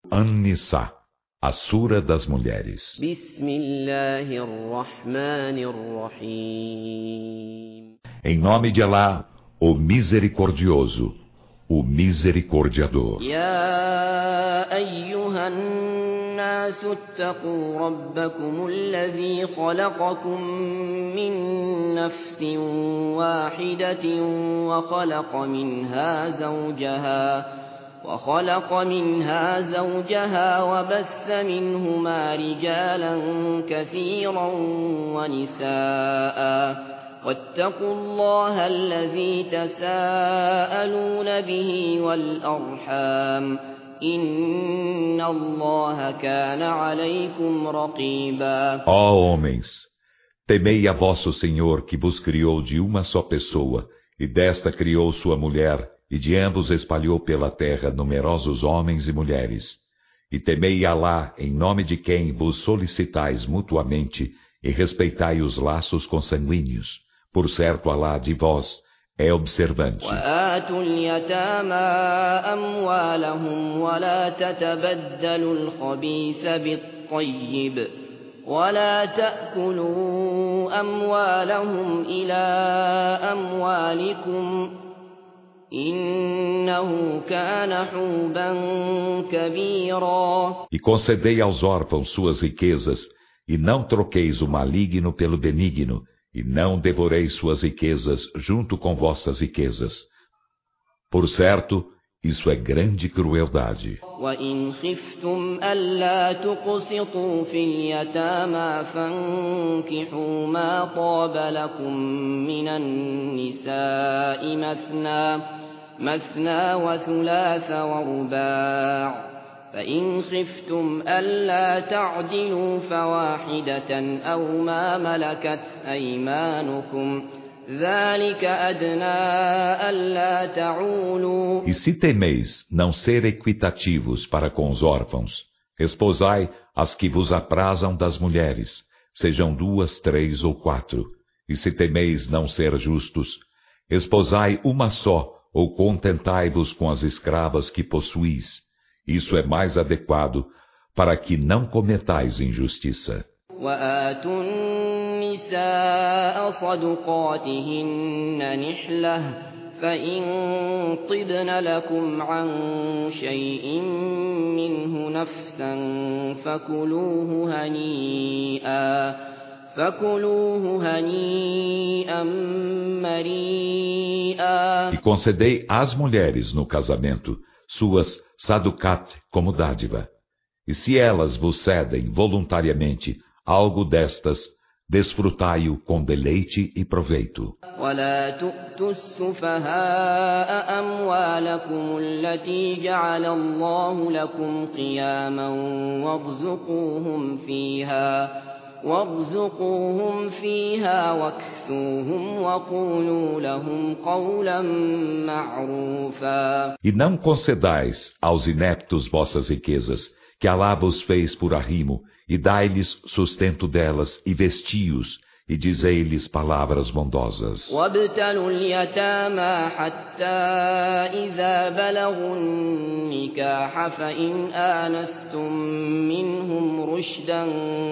An-Nisa, a Sura das Mulheres. Em nome de Alá, o Misericordioso, o Misericordiador. الناس اتقوا ربكم الذي خلقكم من نفس واحدة وخلق منها زوجها وبث منهما رجالا كثيرا ونساء واتقوا الله الذي تساءلون به والأرحام إن الله كان عليكم رقيبا. Ó homens, temei a vosso Senhor que vos criou de uma só pessoa, e desta criou sua mulher, e de ambos espalhou pela terra numerosos homens e mulheres. E temei Alá, em nome de quem vos solicitais mutuamente, e respeitai os laços consanguíneos. Por certo, Alá de vós é observante. وآتوا اليتامى أموالهم ولا تتبدلوا الخبيث بالطيب ولا تأكلوا أموالهم إلى أموالكم إنه كان حوبا كبيرا. E concedei aos órfãos suas riquezas, e não troqueis o maligno pelo benigno, e não devoreis suas riquezas junto com vossas riquezas. Por certo, isso é grande crueldade. وَإِنْ خِفْتُمْ أَلَّا تُقْسِطُوا فِي الْيَتَامَى فَانكِحُوا مَا طَابَ لَكُم مِّنَ النِّسَاءِ مثنى وثلاث ورباع فإن خفتم ألا تعدلوا فواحدة أو ما ملكت أيمانكم ذلك أدنى ألا تعولوا. E se temeis não ser equitativos para com os órfãos, esposai as que vos aprazam das mulheres, sejam 2, 3 ou 4. E se temeis não ser justos, esposai uma só, ou contentai-vos com as escravas que possuís. Isso é mais adequado para que não cometais injustiça. وآتوا النساء صدقاتهن نحلة فإن طبن لكم عن شيء منه نفسا فكلوه هنيئا مريئا. E concedei às mulheres no casamento suas saducat como dádiva. E se elas vos cedem voluntariamente algo destas, desfrutai-o com deleite e proveito. ولا تؤتوا السفهاء أموالكم التي جعل الله لكم قياما وارزقوهم فيها واكسوهم وقولوا لهم قولا معروفا. E não concedais aos ineptos vossas riquezas, que Alá vos fez por arrimo, e dai-lhes sustento delas, e vesti-os, e dizei-lhes palavras bondosas. وابتلوا اليتامى حتى إذا بلغوا النكاح فإن آنستم منهم رشدا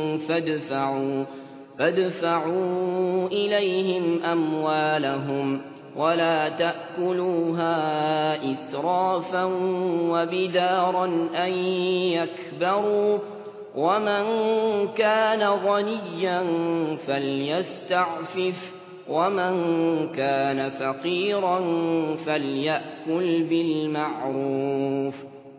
فادفعوا إليهم أموالهم ولا تأكلوها إسرافا وبدارا أن يكبروا ومن كان غنيا فليستعفف ومن كان فقيرا فليأكل بالمعروف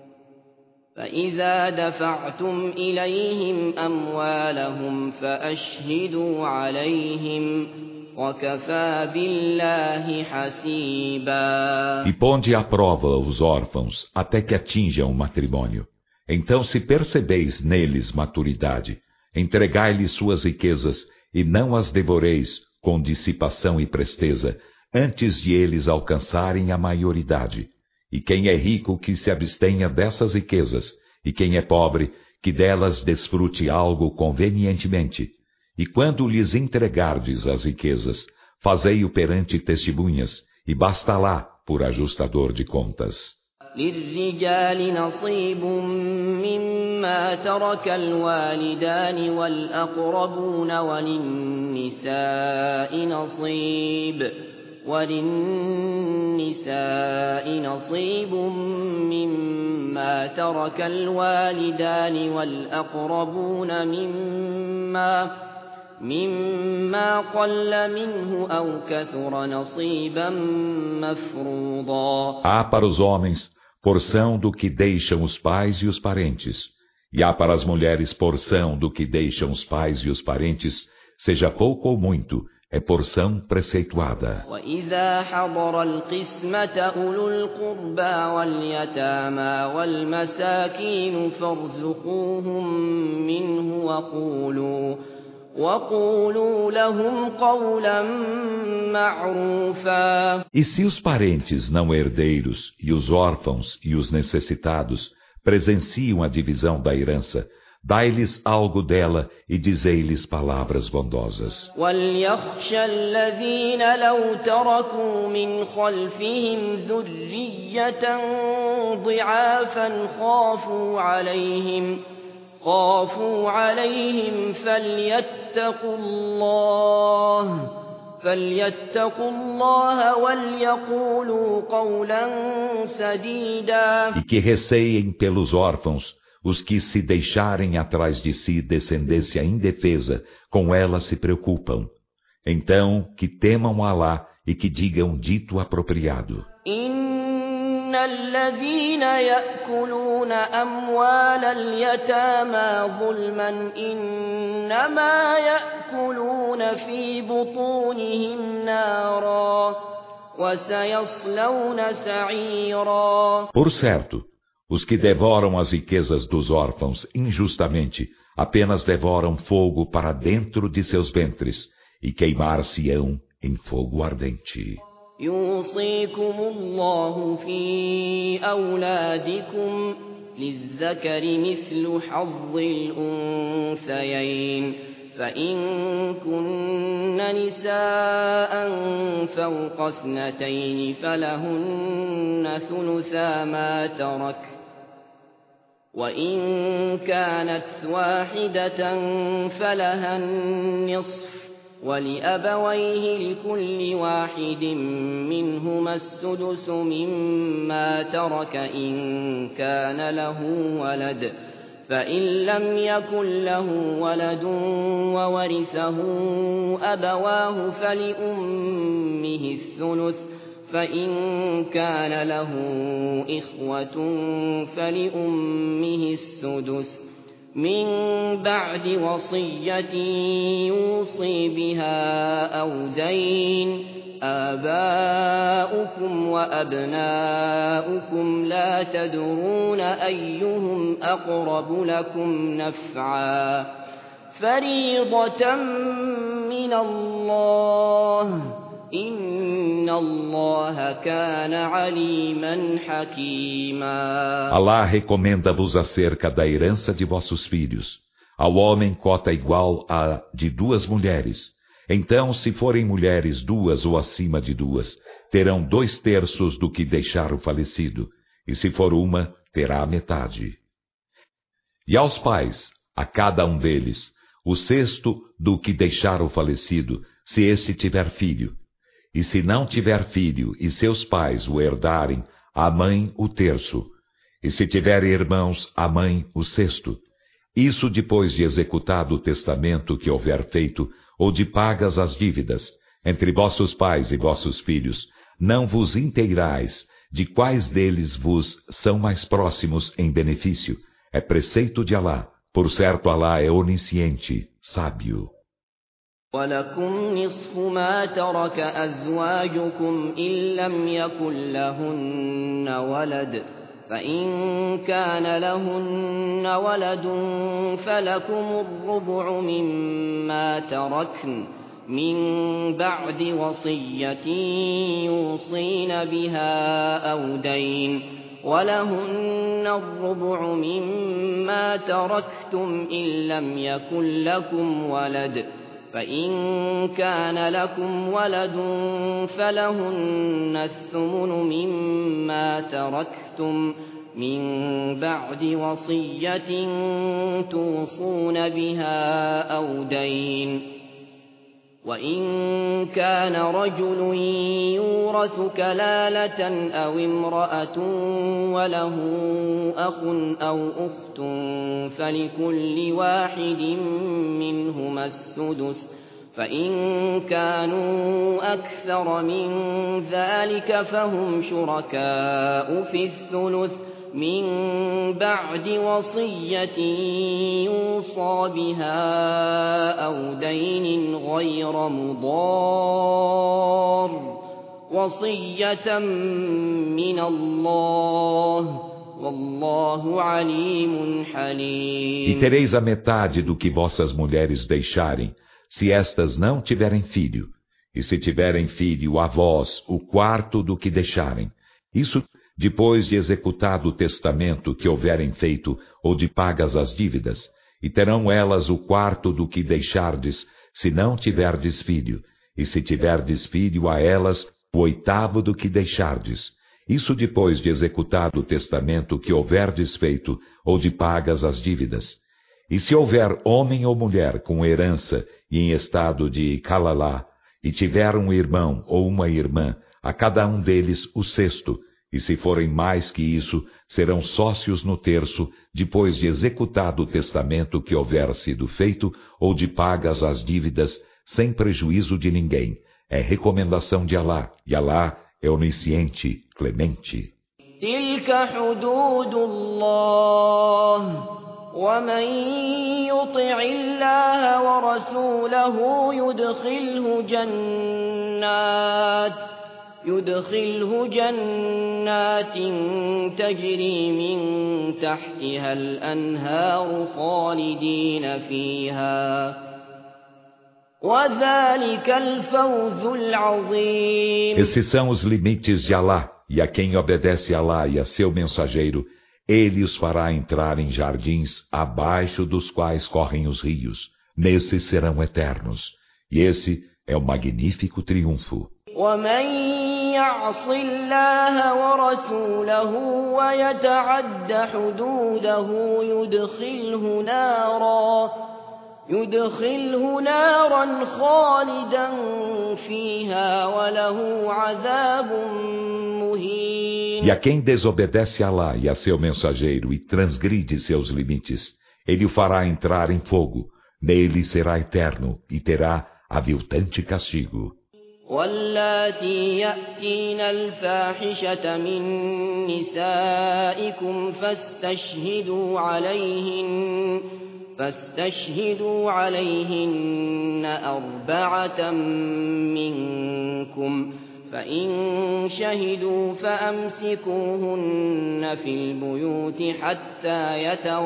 فإذا دفعتم إليهم أموالهم فأشهدوا عليهم وكفى بالله حسيبا. E ponde à prova os órfãos até que atinjam o matrimônio. Então, se percebeis neles maturidade, entregai-lhes suas riquezas e não as devoreis com dissipação e presteza, antes de eles alcançarem a maioridade. E quem é rico que se abstenha dessas riquezas, e quem é pobre que delas desfrute algo convenientemente. E quando lhes entregardes as riquezas, fazei-o perante testemunhas, e basta lá por ajustador de contas. للرجال نصيب مما ترك الوالدان والأقربون وللنساء نصيب مما ترك الوالدان والأقربون مما قل منه أو كثر نصيبا مفروضا. Há para os homens porção do que deixam os pais e os parentes, e há para as mulheres porção do que deixam os pais e os parentes, seja pouco ou muito, é porção preceituada. وَإِذَا حَضَرَ الْقِسْمَةَ أُولُو الْقُرْبَى وَالْيَتَامَى وَالْمَسَاكِينُ فَارْزُقُوهُم مِّنْهُ وَقُولُوا لَهُمْ قَوْلًا مَّعْرُوفًا. E se os parentes não herdeiros e os órfãos e os necessitados presenciam a divisão da herança, dai-lhes algo dela e dizei-lhes palavras bondosas. وَلْيَخْشَ الَّذِينَ لَوْ تَرَكُوا مِنْ خَلْفِهِمْ ذُرِّيَّةً ضِعَافًا خافوا عليهم فليتقوا الله وليقولوا قولا سديدا. E que receiem pelos órfãos os que se deixarem atrás de si descendência indefesa, com ela se preocupam. Então, que temam Alá e que digam dito apropriado. إن الذين يأكلون أموال اليتامى ظلما إنما يأكلون في بطونهم نارا وسيصلون سعيرا. Por certo, os que devoram as riquezas dos órfãos injustamente apenas devoram fogo para dentro de seus ventres e queimar-se-ão em fogo ardente. يوصيكم الله في أولادكم للذكر مثل حظ الأنثيين فإن كن نساء فوق اثنتين فلهن ثلثا ما ترك وإن كانت واحدة فلها النصف ولأبويه لكل واحد منهما السدس مما ترك إن كان له ولد فإن لم يكن له ولد وورثه أبواه فلأمه الثلث فإن كان له إخوة فلأمه السدس من بعد وصية يوصي بها أو دين آباؤكم وأبناؤكم لا تدرون أيهم أقرب لكم نفعا فريضة من الله إن الله كان عليما حكيما. Allah recomenda-vos acerca da herança de vossos filhos. Ao homem cota igual à de duas mulheres. Então, se forem mulheres duas ou acima de duas, terão 2/3 do que deixar o falecido. E se for uma, terá a metade. E aos pais, a cada um deles, o 1/6 do que deixar o falecido, se este tiver filho. E se não tiver filho e seus pais o herdarem, a mãe o 1/3. E se tiver irmãos, a mãe o 1/6. Isso depois de executado o testamento que houver feito, ou de pagas as dívidas, entre vossos pais e vossos filhos, não vos inteirais de quais deles vos são mais próximos em benefício. É preceito de Alá. Por certo, Alá é onisciente, sábio. ولكم نصف ما ترك أزواجكم إن لم يكن لهن ولد فإن كان لهن ولد فلكم الربع مما تركن من بعد وصية يوصين بها أو دين ولهن الربع مما تركتم إن لم يكن لكم ولد فإن كان لكم ولد فلهن الثمن مما تركتم من بعد وصية توصون بها أو دين وإن كان رجل يورث كلالة أو امرأة وله أخ أو أخت فلكل واحد منهما السدس فإن كانوا أكثر من ذلك فهم شركاء في الثلث من بعد وصية يوصى بها أو دين غير مضار وصية من الله والله عليم حليم. E tereis a metade do que vossas mulheres deixarem, se estas não tiverem filho, e se tiverem filho a vós, o quarto do que deixarem. Isso depois de executado o testamento que houverem feito, ou de pagas as dívidas, e terão elas o quarto do que deixardes, se não tiverdes filho, e se tiverdes filho a elas, o oitavo do que deixardes. Isso depois de executado o testamento que houverdes feito, ou de pagas as dívidas. E se houver homem ou mulher com herança e em estado de calalá, e tiver um irmão ou uma irmã, a cada um deles o sexto, e se forem mais que isso, serão sócios no terço, depois de executado o testamento que houver sido feito, ou de pagas as dívidas, sem prejuízo de ninguém. É recomendação de Alá, e Alá é onisciente, clemente. تلك حدود الله ومن يطع الله ورسوله يدخله جنات تجري من تحتها الأنهار خالدين فيها وذلك الفوز العظيم. Esses são os limites de Alá, e a quem obedece a Alá e a seu mensageiro, ele os fará entrar em jardins abaixo dos quais correm os rios. Nesses serão eternos. E esse é o magnífico triunfo. ومن يعص الله ورسوله ويتعد حدوده يدخله نارا خالدا فيها وله عذاب مهين. E a quem desobedece a Alá e a seu mensageiro e transgride seus limites, ele o fará entrar em fogo. Nele será eterno e terá aviltante castigo. واللاتي يأتين الفاحشة من نسائكم فاستشهدوا عليهن 4 منكم فإن شهدوا فأمسكوهن في البيوت حتى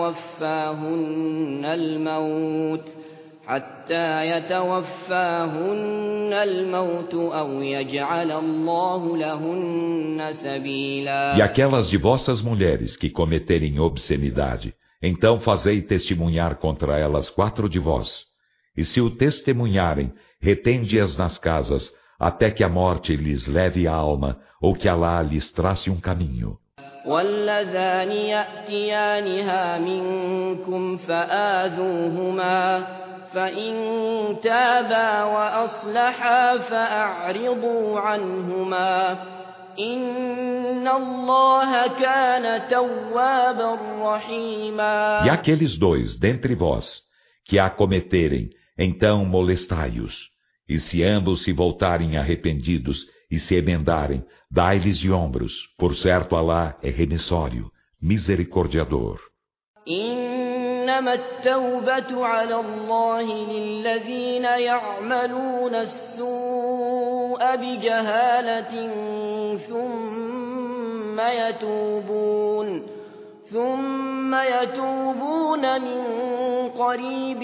يتوفاهن الموت أو يجعل الله لهن سبيلا. E aquelas de vossas mulheres que cometerem obscenidade, então fazei testemunhar contra elas 4 de vós. E se o testemunharem, retende-as nas casas, até que a morte lhes leve a alma, ou que Alá lhes trace um caminho. واللذان يأتيانها منكم فآذوهما فإن تابا وأصلحا فأعرضوا عنهما إن الله كان توابا رحيما. E aqueles 2 dentre vós que a cometerem, então molestai-os. E se ambos se voltarem arrependidos e se emendarem, dai-lhes de ombros. Por certo, Alá é remissório, misericordiador. إنما التوبة على الله للذين يعملون السوء بجهالة ثم يتوبون من قريب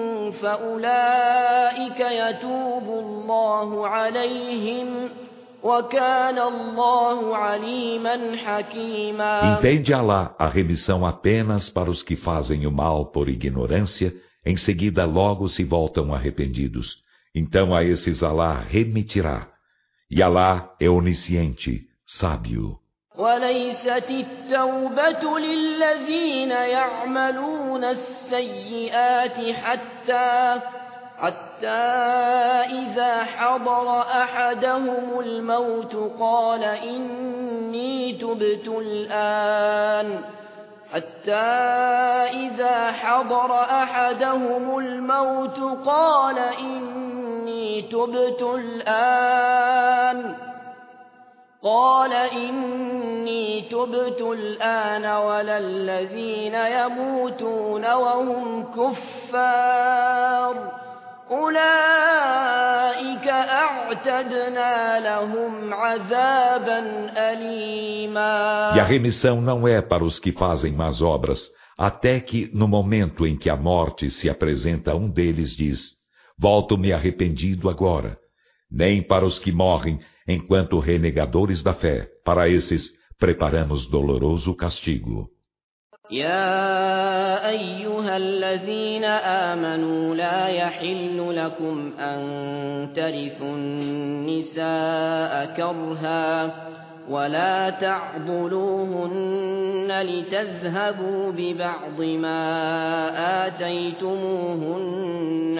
فأولئك يتوب الله عليهم وكان الله عليما حكيما. Entende Alá a remissão apenas para os que fazem o mal por ignorância, em seguida logo se voltam arrependidos. Então a esses Alá remitirá. E Alá é onisciente, sábio. وليست التوبة للذين يعملون السيئات حتى إذا حضر أحدهم الموت قال إني تبت الآن ولا الذين يموتون وهم كفار أولئك أعتدنا لهم عذابا أليما. E a remissão não é para os que fazem más obras, até que, no momento em que a morte se apresenta, um deles diz: volto-me arrependido agora. Nem para os que morrem enquanto renegadores da fé. Para esses, preparamos doloroso castigo. يا أيها الذين آمنوا لا يحل لكم أن ترثوا النساء كرها ولا تعضلوهن لتذهبوا ببعض ما آتيتموهن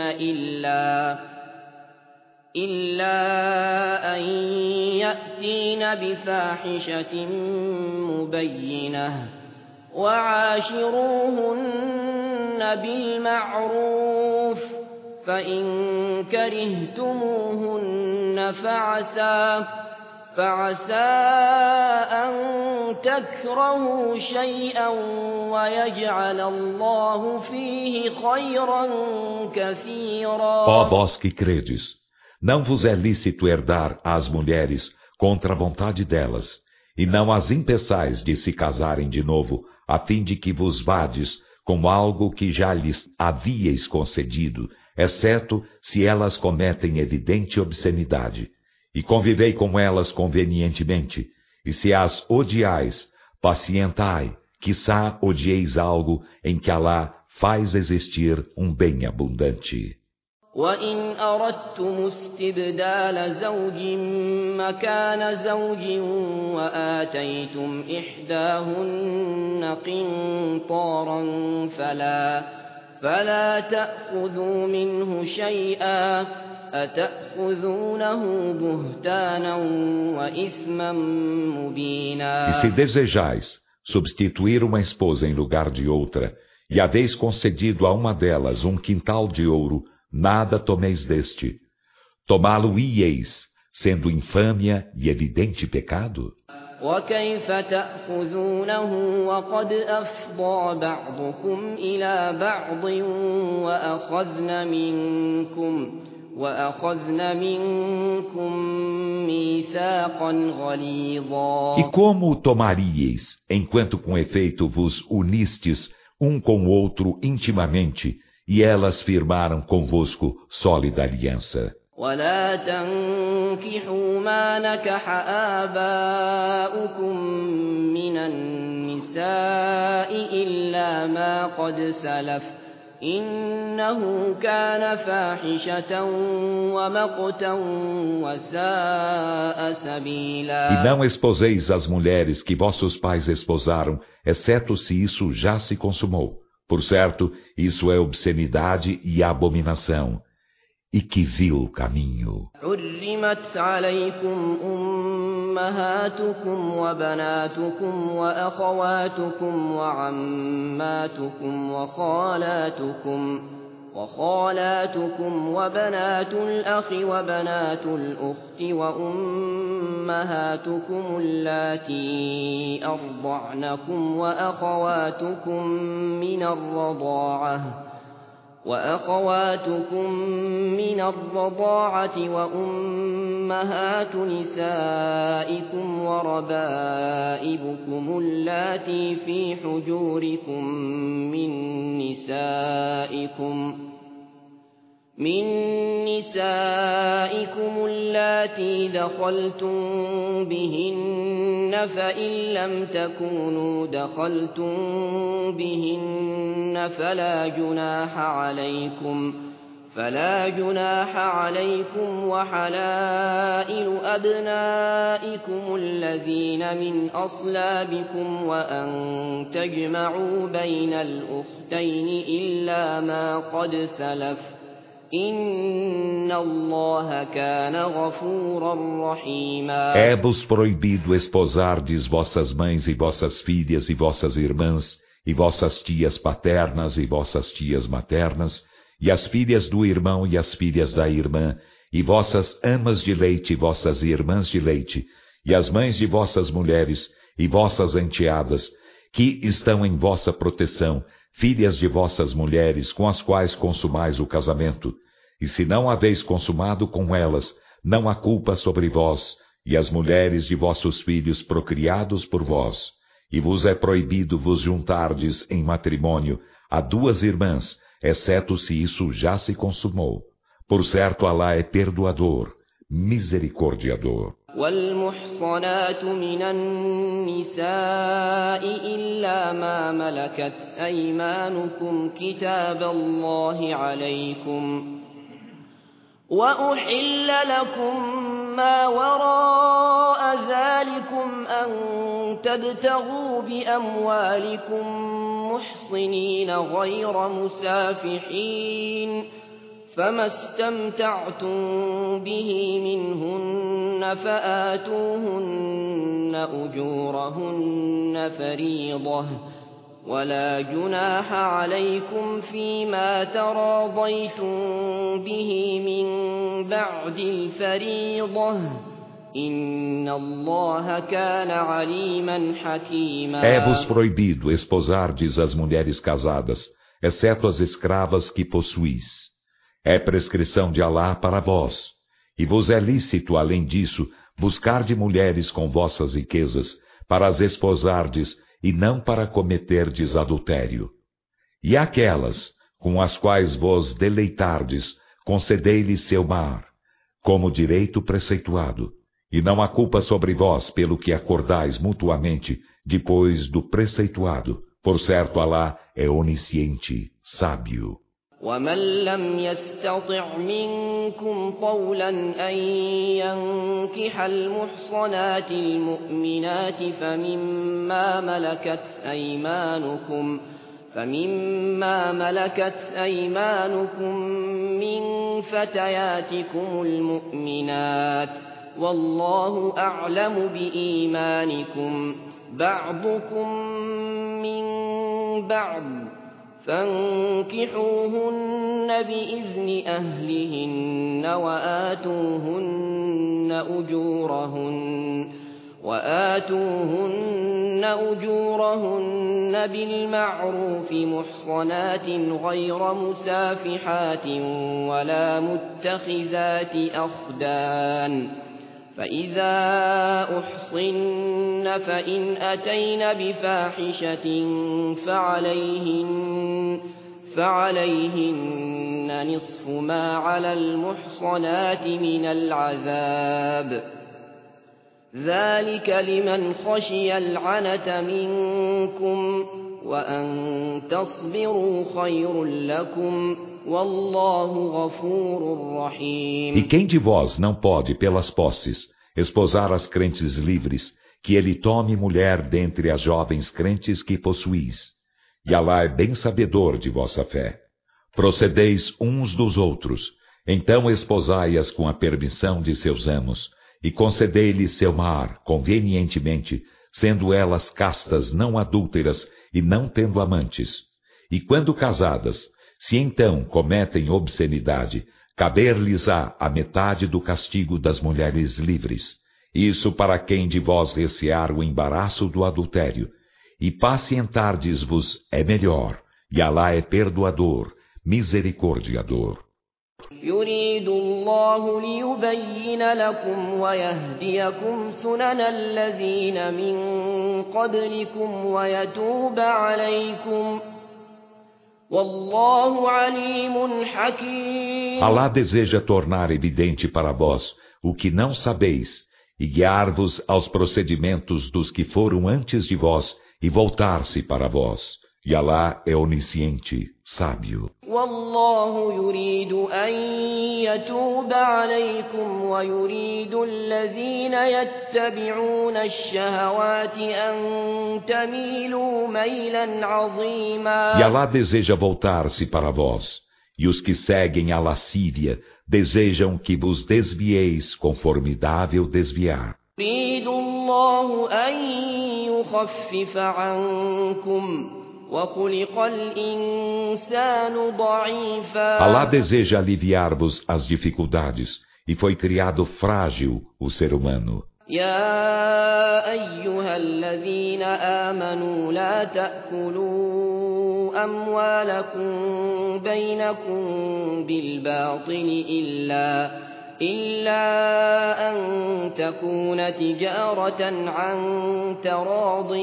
إلا أن يأتين بفاحشة مبينة وعاشروهن بالمعروف فإن كرهتموهن فعسى أن تكرهوا شيئا ويجعل الله فيه خيرا كثيرا. Ó vós que credes, não vos é lícito herdar as mulheres contra a vontade delas, e não as impeçais de se casarem de novo, a fim de que vos vades com algo que já lhes havíeis concedido, exceto se elas cometem evidente obscenidade. E convivei com elas convenientemente, e se as odiais, pacientai, quiçá odieis algo em que Alá faz existir um bem abundante. وإن أردتم استبدال زوج مكان زوج وآتيتم إحداهن قنطارا فلا تأخذوا منه شيئا أتأخذونه بهتانا وإثما مبينا. E se desejais substituir uma esposa em lugar de outra, e haveis concedido a uma delas um quintal de ouro, nada tomeis deste. Tomá-lo-íeis, sendo infâmia e evidente pecado? وكيف تأخذونه وقد أفضى بعضكم إلى بعض وأخذن منكم ميثاقا غليظا. E como o tomaríeis, enquanto com efeito vos unistes um com o outro intimamente, e elas firmaram convosco sólida aliança. ولا تنكحوا ما نكح آباؤكم من النساء إلا ما قد سلف إنه كان فاحشة ومقتا وساء سبيلا. E não esposeis as mulheres que vossos pais esposaram, exceto se isso já se consumou. Por certo, isso é obscenidade e abominação. E que vil caminho. حرمت عليكم أمهاتكم وبناتكم وأخواتكم وعماتكم وخالاتكم وبنات الأخ وبنات الأخت وأمهاتكم اللاتي أرضعنكم وأخواتكم من الرضاعة وأمهات نسائكم وربائبكم اللاتي في حجوركم من نسائكم اللاتي دخلتم بهن فإن لم تكونوا دخلتم بهن فلا جناح عليكم وحلائل أبنائكم الذين من أصلابكم وأن تجمعوا بين الأختين إلا ما قد سلف إن الله كان غفورا رحيما. É-vos proibido esposardes vossas mães e vossas filhas e vossas irmãs e vossas tias paternas e vossas tias maternas e as filhas do irmão e as filhas da irmã, e vossas amas de leite e vossas irmãs de leite, e as mães de vossas mulheres e vossas enteadas, que estão em vossa proteção, filhas de vossas mulheres com as quais consumais o casamento. E se não haveis consumado com elas, não há culpa sobre vós, e as mulheres de vossos filhos procriados por vós. E vos é proibido vos juntardes em matrimônio a duas irmãs, exceto se isso já se consumou. Por certo, Alá é perdoador, misericordiador. والمحصنات من النساء إلا ما ملكت أيمانكم كتاب الله عليكم وأحل لكم ما وراء ذلكم أن تبتغوا بأموالكم محصنين غير مسافحين فما استمتعتم به منهن فآتوهن أجورهن فريضة ولا جناح عليكم فيما تراضيتم به من بعد الفريضة إن الله كان عليما حكيما. É-vos proibido esposardes as mulheres casadas, exceto as escravas que possuís. É prescrição de Alá para vós, e vos é lícito, além disso, buscar de mulheres com vossas riquezas, para as esposardes, e não para cometerdes adultério. E aquelas, com as quais vos deleitardes, concedei-lhes seu mar, como direito preceituado, e não há culpa sobre vós pelo que acordais mutuamente, depois do preceituado. Por certo, Alá é onisciente, sábio. ومن لم يستطع منكم طولا أن ينكح المحصنات المؤمنات فمما ملكت أيمانكم من فتياتكم المؤمنات والله أعلم بإيمانكم بعضكم من بعض فانكحوهن بإذن أهلهن وآتوهن أجورهن بالمعروف محصنات غير مسافحات ولا متخذات أخدان فإذا أحصن فإن أتين بفاحشة فعليهن نصف ما على المحصنات من العذاب ذلك لمن خشي العنة منكم وأن تصبروا خير لكم والله غفور رحيم. E quem de vós não pode, pelas posses, esposar as crentes livres, que ele tome mulher dentre as jovens crentes que possuís. E Alá é bem sabedor de vossa fé. Procedeis uns dos outros, então esposai-as com a permissão de seus amos, e concedei-lhes seu mar, convenientemente, sendo elas castas não adúlteras e não tendo amantes. E quando casadas, se então cometem obscenidade, caber-lhes-á a metade do castigo das mulheres livres. Isso para quem de vós recear o embaraço do adultério. E pacientardes-vos é melhor, e Alá é perdoador, misericordiador. يريد الله ليبين لكم ويهديكم سنن الذين من قبلكم ويتوب عليكم والله عليم حكيم. Alá deseja tornar evidente para vós o que não sabeis e guiar-vos aos procedimentos dos que foram antes de vós e voltar-se para vós. E Alá é onisciente, sábio. والله يريد أن يتوب عليكم ويريد الذين يتبعون الشهوات أن تميلوا ميلا عظيما. E Allah deseja voltar-se para vós, e os que seguem a lascívia desejam que vos desvieis conformidável desviar. يريد الله أن يخفف عنكم وخلق الإنسان ضعيفا. Allah deseja aliviar-vos as dificuldades, e foi criado frágil o ser humano. يا أيها الذين آمنوا لا تأكلوا أموالكم بينكم بالباطل إلا أن تكون تجارة عن تراض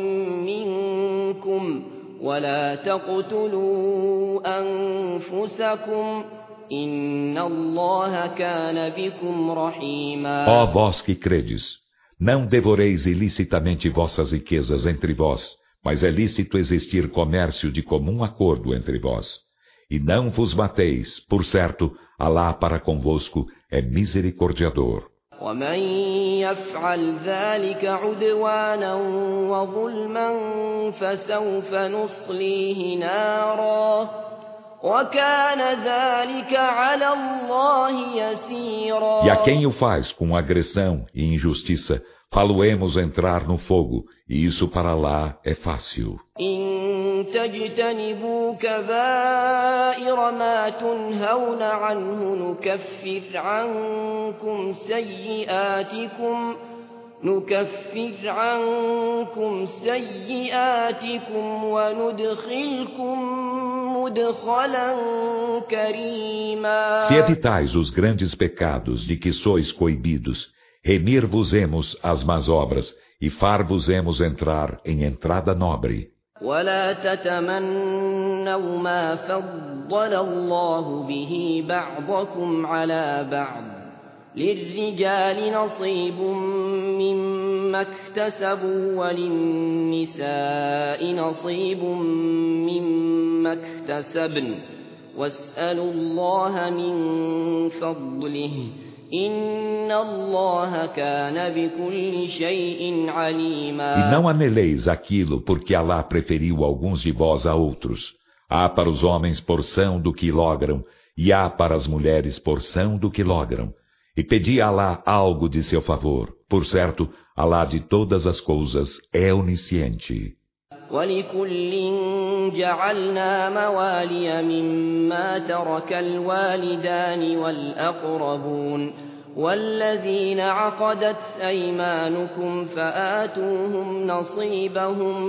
منكم ولا تقتلوا أنفسكم إن الله كان بكم رحيما. Ó vós que credes, não devoreis ilicitamente vossas riquezas entre vós, mas é lícito existir comércio de comum acordo entre vós. E não vos mateis, por certo, Alá para convosco é misericordiador. ومن يفعل ذلك عدوانا وظلما فسوف نصليه نارا وكان ذلك على الله يسيرا. E a quem o faz com agressão e injustiça, falo-emos entrar no fogo, e isso para lá é fácil. إن تجتنبوا كبائر ما تنهون عنه نكفر عنكم سيئاتكم وندخلكم مدخلا كريما. Se evitais os grandes pecados de que sois coibidos, remir-vos-emos as más obras, e far-vos-emos entrar em entrada nobre. ولا تتمنوا ما فضل الله به بعضكم على بعض للرجال نصيب مما اكتسبوا وللنساء نصيب مما اكتسبن واسألوا الله من فضله إن الله كان بكل شيء عليما. E não aneleis aquilo porque Alá preferiu alguns de vós a outros. Há para os homens porção do que logram, e há para as mulheres porção do que logram. E pedi a Alá algo de seu favor. Por certo, Alá de todas as coisas é onisciente. ولكل جعلنا موالي مما ترك الوالدان والأقربون والذين عقدت أيمانكم فآتوهم نصيبهم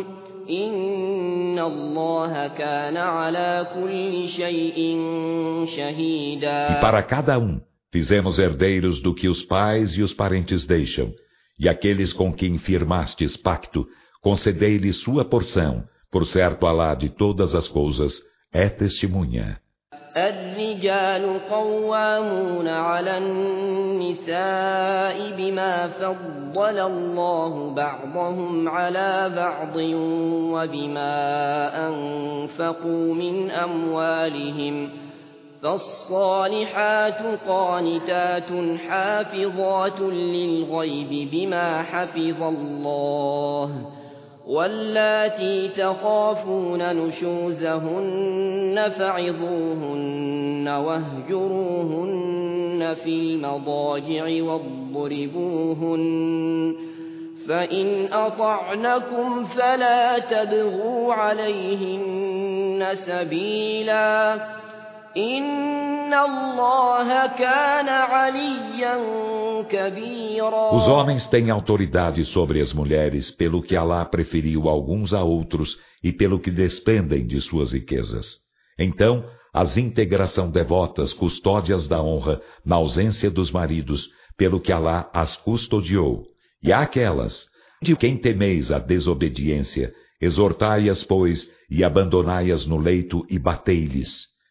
إن الله كان على كل شيء شهيدا. E para cada um fizemos herdeiros do que os pais e os parentes deixam, e aqueles com quem firmastes pacto concedei-lhe sua porção, por certo Alá de todas as coisas é testemunha. الرجال قوامون على النساء بما فضل الله بعضهم على بعض وبما أنفقوا من أموالهم فالصالحات قانتات حافظات للغيب بما حفظ الله واللاتي تخافون نشوزهن فعظوهن واهجروهن في المضاجع واضربوهن فإن أطعنكم فلا تبغوا عليهن سبيلا إن الله كان عليا كبيرا. Os homens têm autoridade sobre as mulheres pelo que Alá preferiu alguns a outros e pelo que despendem de suas riquezas. Então, as íntegras são devotas custódias da honra na ausência dos maridos, pelo que Alá as custodiou. E há aquelas, de quem temeis a desobediência, exortai-as, pois, e abandonai-as no leito e batei-lhes.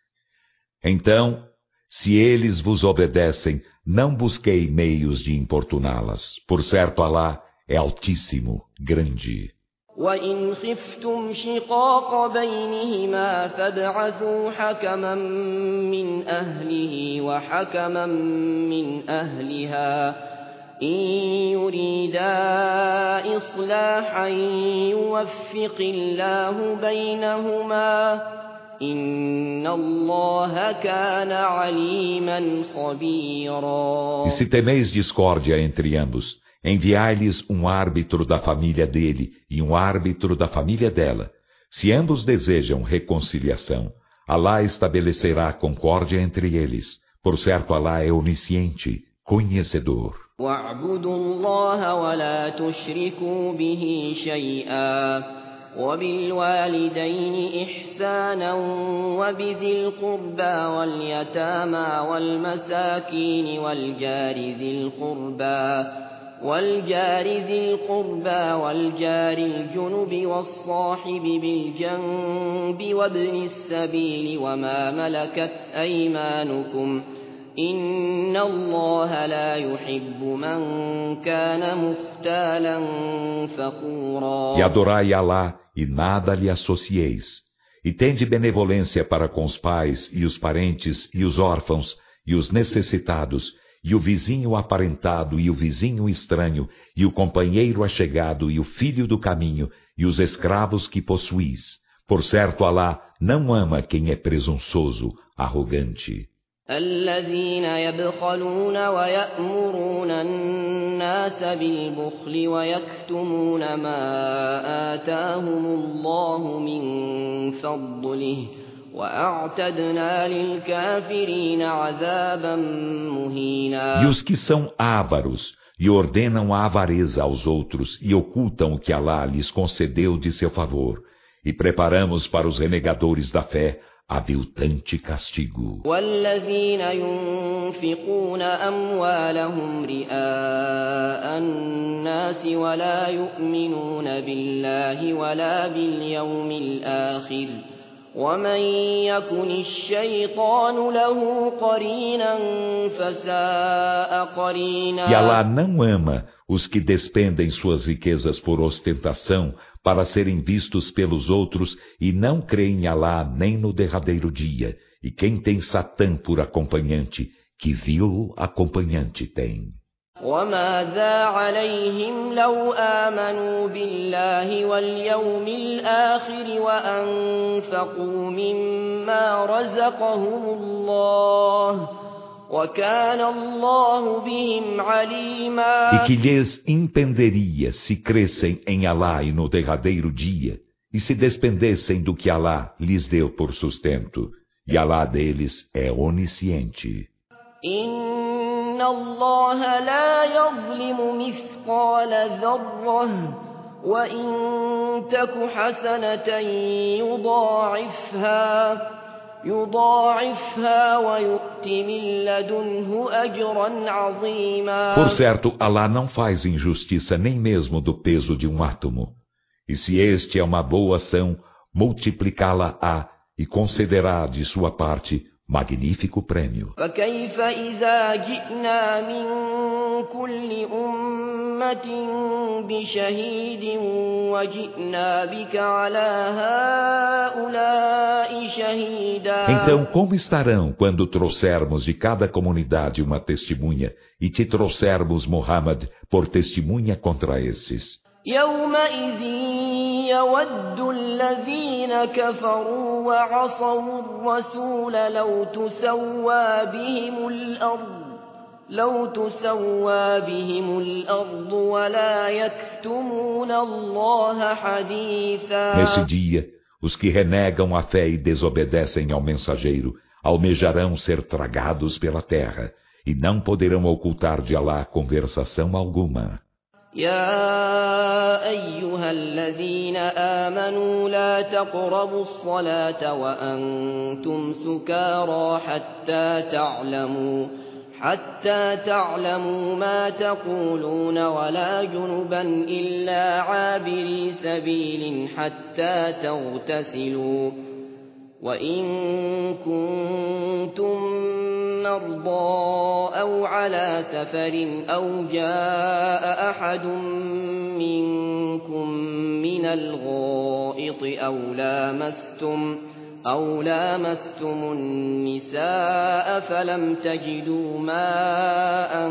Então, se eles vos obedecem, não busquei meios de importuná-las. Por certo, Alá é altíssimo, grande. وإن خفتم شقاق بينهما فابعثوا حكما من أهله وحكما من أهلها إن يريدا إصلاحا يوفق الله بينهما إن الله كان عليما خبيرا. E se temeis discórdia entre ambos, enviai-lhes um árbitro da família dele e um árbitro da família dela. Se ambos desejam reconciliação, Alá estabelecerá concórdia entre eles. Por certo, Alá é onisciente, conhecedor. وَاعْبُدُوا اللَّهَ وَلَا تُشْرِكُوا بِهِ شَيْئًا وَبِالْوَالِدَيْنِ إِحْسَانًا وَبِذِي الْقُرْبَى وَالْيَتَامَى وَالْمَسَاكِينِ والجار ذي القربى والجار الجنب والصاحب بالجنب وابن السبيل وما ملكت أيمانكم إن الله لا يحب من كان مختالا فخورا. E adorai Alá e nada lhe associeis. E tende benevolência para com os pais e os parentes e os órfãos e os necessitados e o vizinho aparentado e o vizinho estranho e o companheiro achegado e o filho do caminho e os escravos que possuís. Por certo, Alá não ama quem é presunçoso, arrogante. الذين يبخلون ويأمرون الناس بالبخل ويكتمون ما آتاهم الله من فضله وأعتدنا للكافرين عذابا مهينا. E os que são ávaros e ordenam a avareza aos outros e ocultam o que Alá lhes concedeu de seu favor, e preparamos para os renegadores da fé aviltante castigo. والذين ينفقون أموالهم رئاء الناس ولا يؤمنون بالله ولا باليوم الآخر ومن يكن الشيطان له قرينا فساء قرينا. E Alá não ama os que despendem suas riquezas por ostentação para serem vistos pelos outros e não creem em Alá nem no derradeiro dia. E quem tem Satã por acompanhante, que vil acompanhante tem. وماذا عليهم لو آمنوا بالله واليوم الآخر وأنفقوا مما رزقهم الله وكان الله بهم عليما. E que lhes impenderia se crescem em Alá e no derradeiro dia, e se despendessem do que Alá lhes deu por sustento, e Alá deles é onisciente. إن الله لا يظلم مثقال ذرة وإن تك حسنة يضاعفها ويؤت من لدنه أجرا عظيما. Por certo, Alá não faz injustiça nem mesmo do peso de um átomo. E se este é uma boa ação, multiplicá-la-á e concederá de sua parte magnífico prêmio. فكيف إذا جئنا من كل أمة بشهيد وجئنا بك على هؤلاء شهيدا. Então, como estarão quando trouxermos de cada comunidade uma testemunha e te trouxermos Muhammad por testemunha contra esses? يومئذ يود الذين كفروا وعصوا الرسول لو تسوى بهم الأرض ولا يكتمون الله حديثا. Nesse dia, os que renegam a fé e desobedecem ao mensageiro almejarão ser tragados pela terra e não poderão ocultar de Alá conversação alguma. يا أيها الذين آمنوا لا تقربوا الصلاة وأنتم سكارى حتى تعلموا ما تقولون ولا جنبا إلا عابري سبيل حتى تغتسلوا وإن كنتم مرضى أو على سفر أو جاء أحد منكم من الغائط أو لامستم النساء فلم تجدوا ماء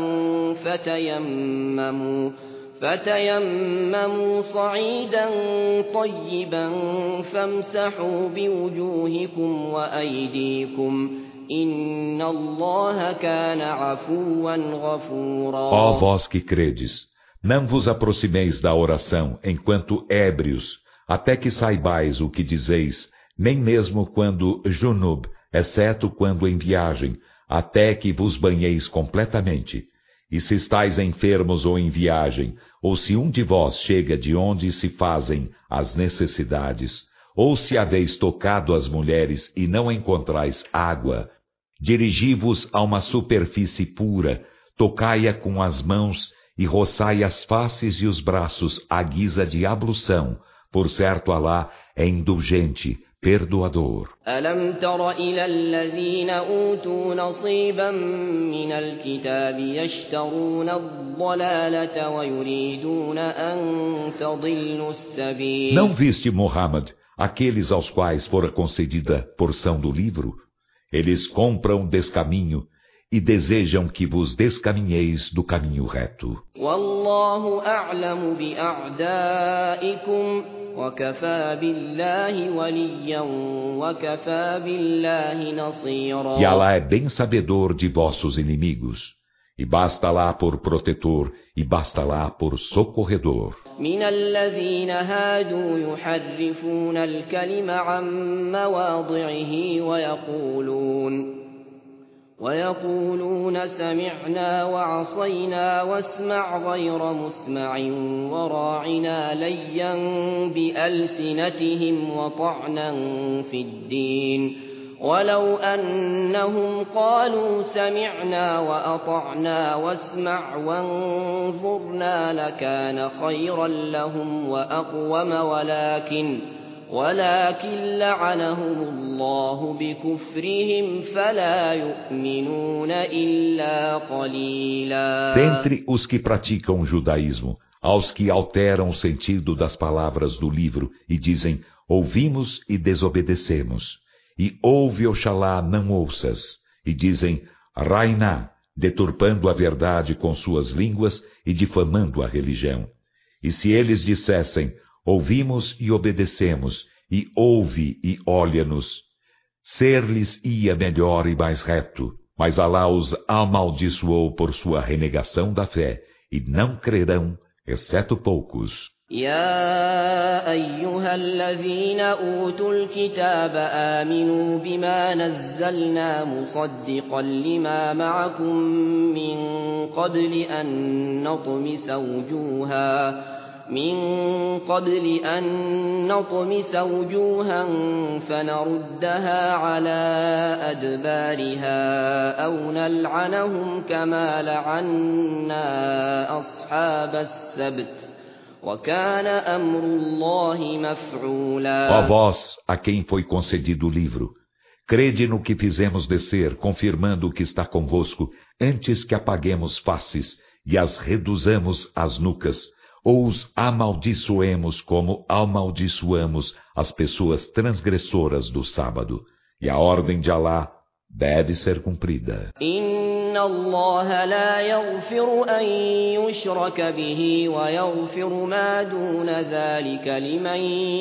فتيمموا صعيدا طيبا فامسحوا بوجوهكم وأيديكم إن الله كان عفوا غفورا. Ó vós que credes, não vos aproximeis da oração enquanto ébrios, até que saibais o que dizeis, nem mesmo quando junub, exceto quando em viagem, até que vos banheis completamente. E se estáis enfermos ou em viagem, ou se um de vós chega de onde se fazem as necessidades, ou se haveis tocado as mulheres e não encontrais água, dirigi-vos a uma superfície pura, tocai-a com as mãos e roçai as faces e os braços à guisa de ablução. Por certo, Alá é indulgente, perdoador. ألم تر إلى الذين أوتوا نصيبا من الكتاب يشترون الضلالة ويريدون أن تضلوا السبيل. Não viste, Muhammad, aqueles aos quais fora concedida porção do livro? Eles compram descaminho e desejam que vos descaminheis do caminho reto. والله أعلم بأعدائكم وكفى بالله وليا وكفى بالله نصيرا. E Alá é bem sabedor de vossos inimigos, e basta lá por protetor, e basta lá por socorredor. من الذين هادوا يحرفون الكلم عن مواضعه ويقولون سمعنا وعصينا واسمع غير مسمع وراعنا ليا بألسنتهم وطعنا في الدين ولو أنهم قالوا سمعنا وأطعنا واسمع وانظرنا لكان خيرا لهم وأقوم ولكن لعنهم الله بكفرهم فلا يؤمنون إلا قليلا. Dentre os que praticam o judaísmo, aos que alteram o sentido das palavras do livro e dizem, ouvimos e desobedecemos, e ouve Oxalá não ouças, e dizem, Rainá, deturpando a verdade com suas línguas e difamando a religião. E se eles dissessem, ouvimos e obedecemos, e ouve e olha-nos, ser-lhes ia melhor e mais reto, mas Alá os amaldiçoou por sua renegação da fé, e não crerão, exceto poucos. يا أيها الذين أوتوا الكتاب آمنوا بما نزلنا مصدقا لما معكم من قبل أن نطمس وجوها فنردها على أدبارها أو نلعنهم كما لعنا أصحاب السبت وكان أمر الله مفعولا. Ó vós, a quem foi concedido o livro, crede no que fizemos descer, confirmando o que está convosco, antes que apaguemos faces e as reduzamos às nucas, ou os amaldiçoemos como amaldiçoamos as pessoas transgressoras do sábado. E a ordem de Alá deve ser cumprida. إن الله لا يغفر أن يشرك به ويغفر ما دون ذلك لمن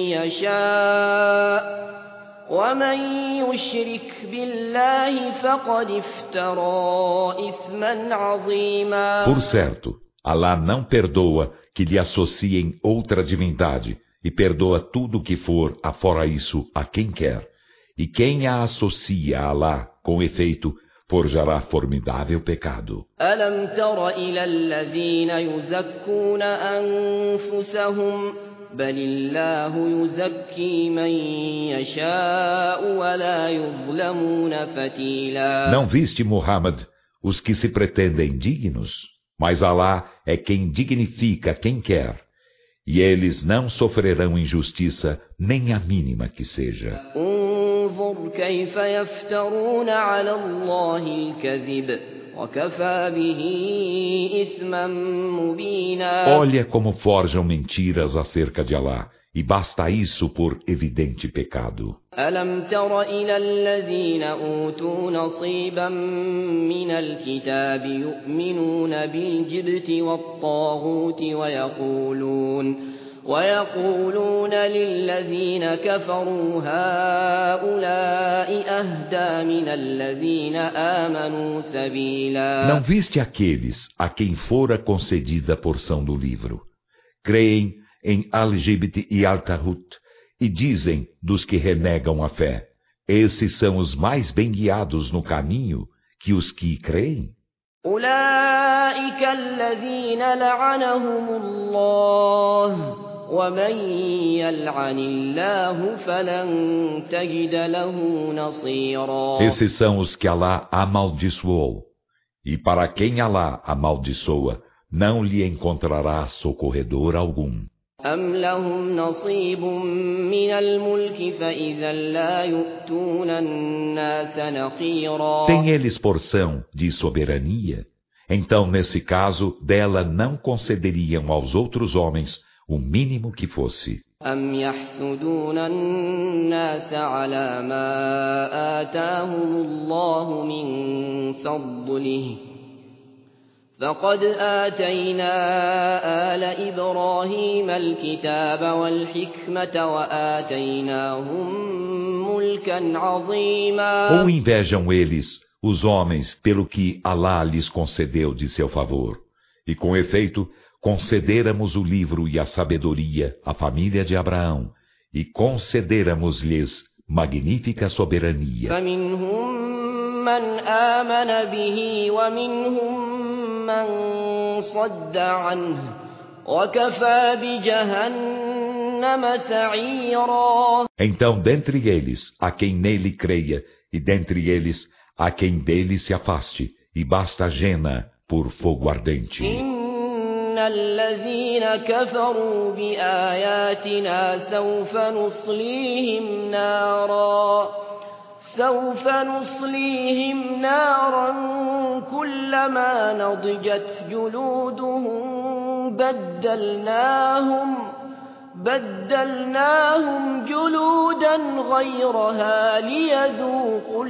يشاء ومن يشرك بالله فقد افترى إثما عظيما. Por certo, Alá não perdoa que lhe associem outra divindade, e perdoa tudo que for afora isso a quem quer. E quem a associa a Alá, com efeito, forjará formidável pecado. ألم تر إلى الذين يزكون أنفسهم بل الله يزكي من يشاء ولا يظلمون فتيلا. Não viste, Muhammad, os que se pretendem dignos? Mas Alá é quem dignifica quem quer, e eles não sofrerão injustiça, nem a mínima que seja. انظر كيف يفترون على الله الكذب وكفى به إثما مبينا. Olha como forjam mentiras acerca de Alá, e basta isso por evidente pecado. ألم تر إلى الذين أوتوا نصيبا من الكتاب يؤمنون بالجبت والطاغوت ويقولون للذين كفروا هؤلاء أهدى من الذين آمنوا سبيلا. Não viste aqueles a quem fora concedida a porção do livro? Creem em Al-Jibt e Al-Tahut, e dizem dos que renegam a fé: esses são os mais bem guiados no caminho que os que creem? أولئك الذين لعنهم الله ومن يلعن الله فلن تجد له نصيرا. Esses são os que Alá amaldiçoou, e para quem Alá amaldiçoa, não lhe encontrará socorredor algum. أم لهم نصيب من الملك فإذا لا يؤتون الناس نقيرا. Tem eles porção de soberania? Então, nesse caso, dela não concederiam aos outros homens o mínimo que fosse. أم يحسدون الناس على ما آتاهم الله من فضله فقد آتينا آل إبراهيم الكتاب والحكمة وآتيناهم ملكا عظيما. Ou invejam eles, os homens, pelo que Alá lhes concedeu de seu favor, e com efeito concederamos o livro e a sabedoria à família de Abraão, e concederamos-lhes magnífica soberania. فمنهم من آمن به ومنهم من صد عنه وكفى بجهنم سعيرا. Então, dentre eles, a quem nele creia, e dentre eles, a quem dele se afaste, e basta Jena por fogo ardente. إن الذين كفروا بآياتنا سوف نصليهم نارا كلما نضجت جلودهم بدلناهم جلودا غيرها ليذوقوا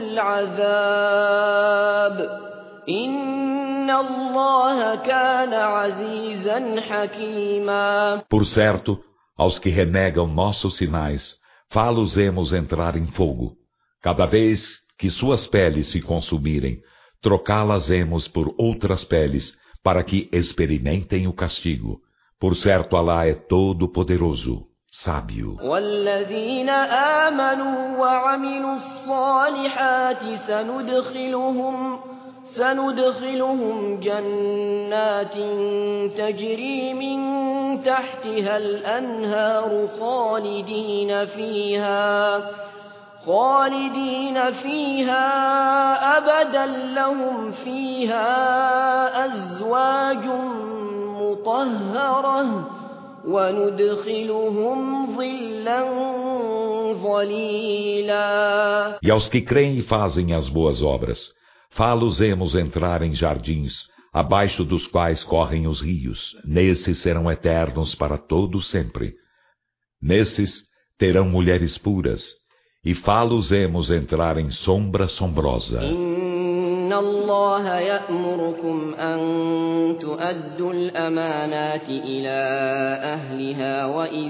العذاب إن الله كان عزيزا حكيما. Por certo, aos que renegam nossos sinais, fá-los-emos entrar em fogo. Cada vez que suas peles se consumirem, trocá-las-emos por outras peles, para que experimentem o castigo. Por certo, Alá é todo-poderoso, sábio. والذين آمنوا وعملوا الصالحات سندخلهم جنات تجري من تحتها الأنهار خالدين فيها أبدا لهم فيها أزواج مطهرة وندخلهم ظلا ظليلا. E aos que creem e fazem as boas obras, fá-los-emos entrar em jardins, abaixo dos quais correm os rios. Nesses serão eternos para todo sempre. Nesses terão mulheres puras, e fá-los-emos entrar em sombra sombrosa. إن الله يأمركم أن تؤدوا الأمانات إلى أهلها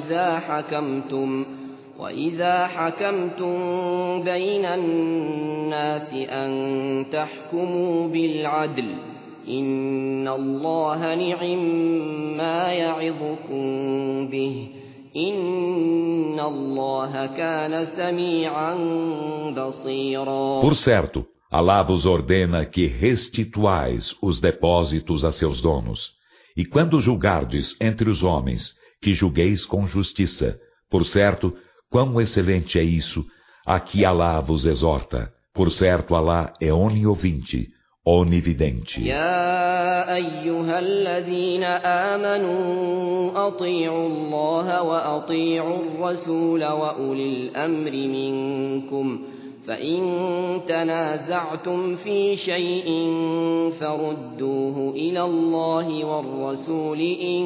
وإذا حكمتم بين الناس أن تحكموا بالعدل إن الله نعم ما يعظكم به إن الله كان سميعا بصيرا. Por certo, Alá vos ordena que restituais os depósitos a seus donos, e quando julgardes entre os homens, que julgueis com justiça. Por certo, quão excelente é isso, a que Alá vos exorta. Por certo, Alá é oniovinte, onividente. يا أيها الذين آمنوا أطيعوا الله وأطيعوا الرسول وأولي الأمر منكم فإن تنازعتم في شيء فردوه إلى الله والرسول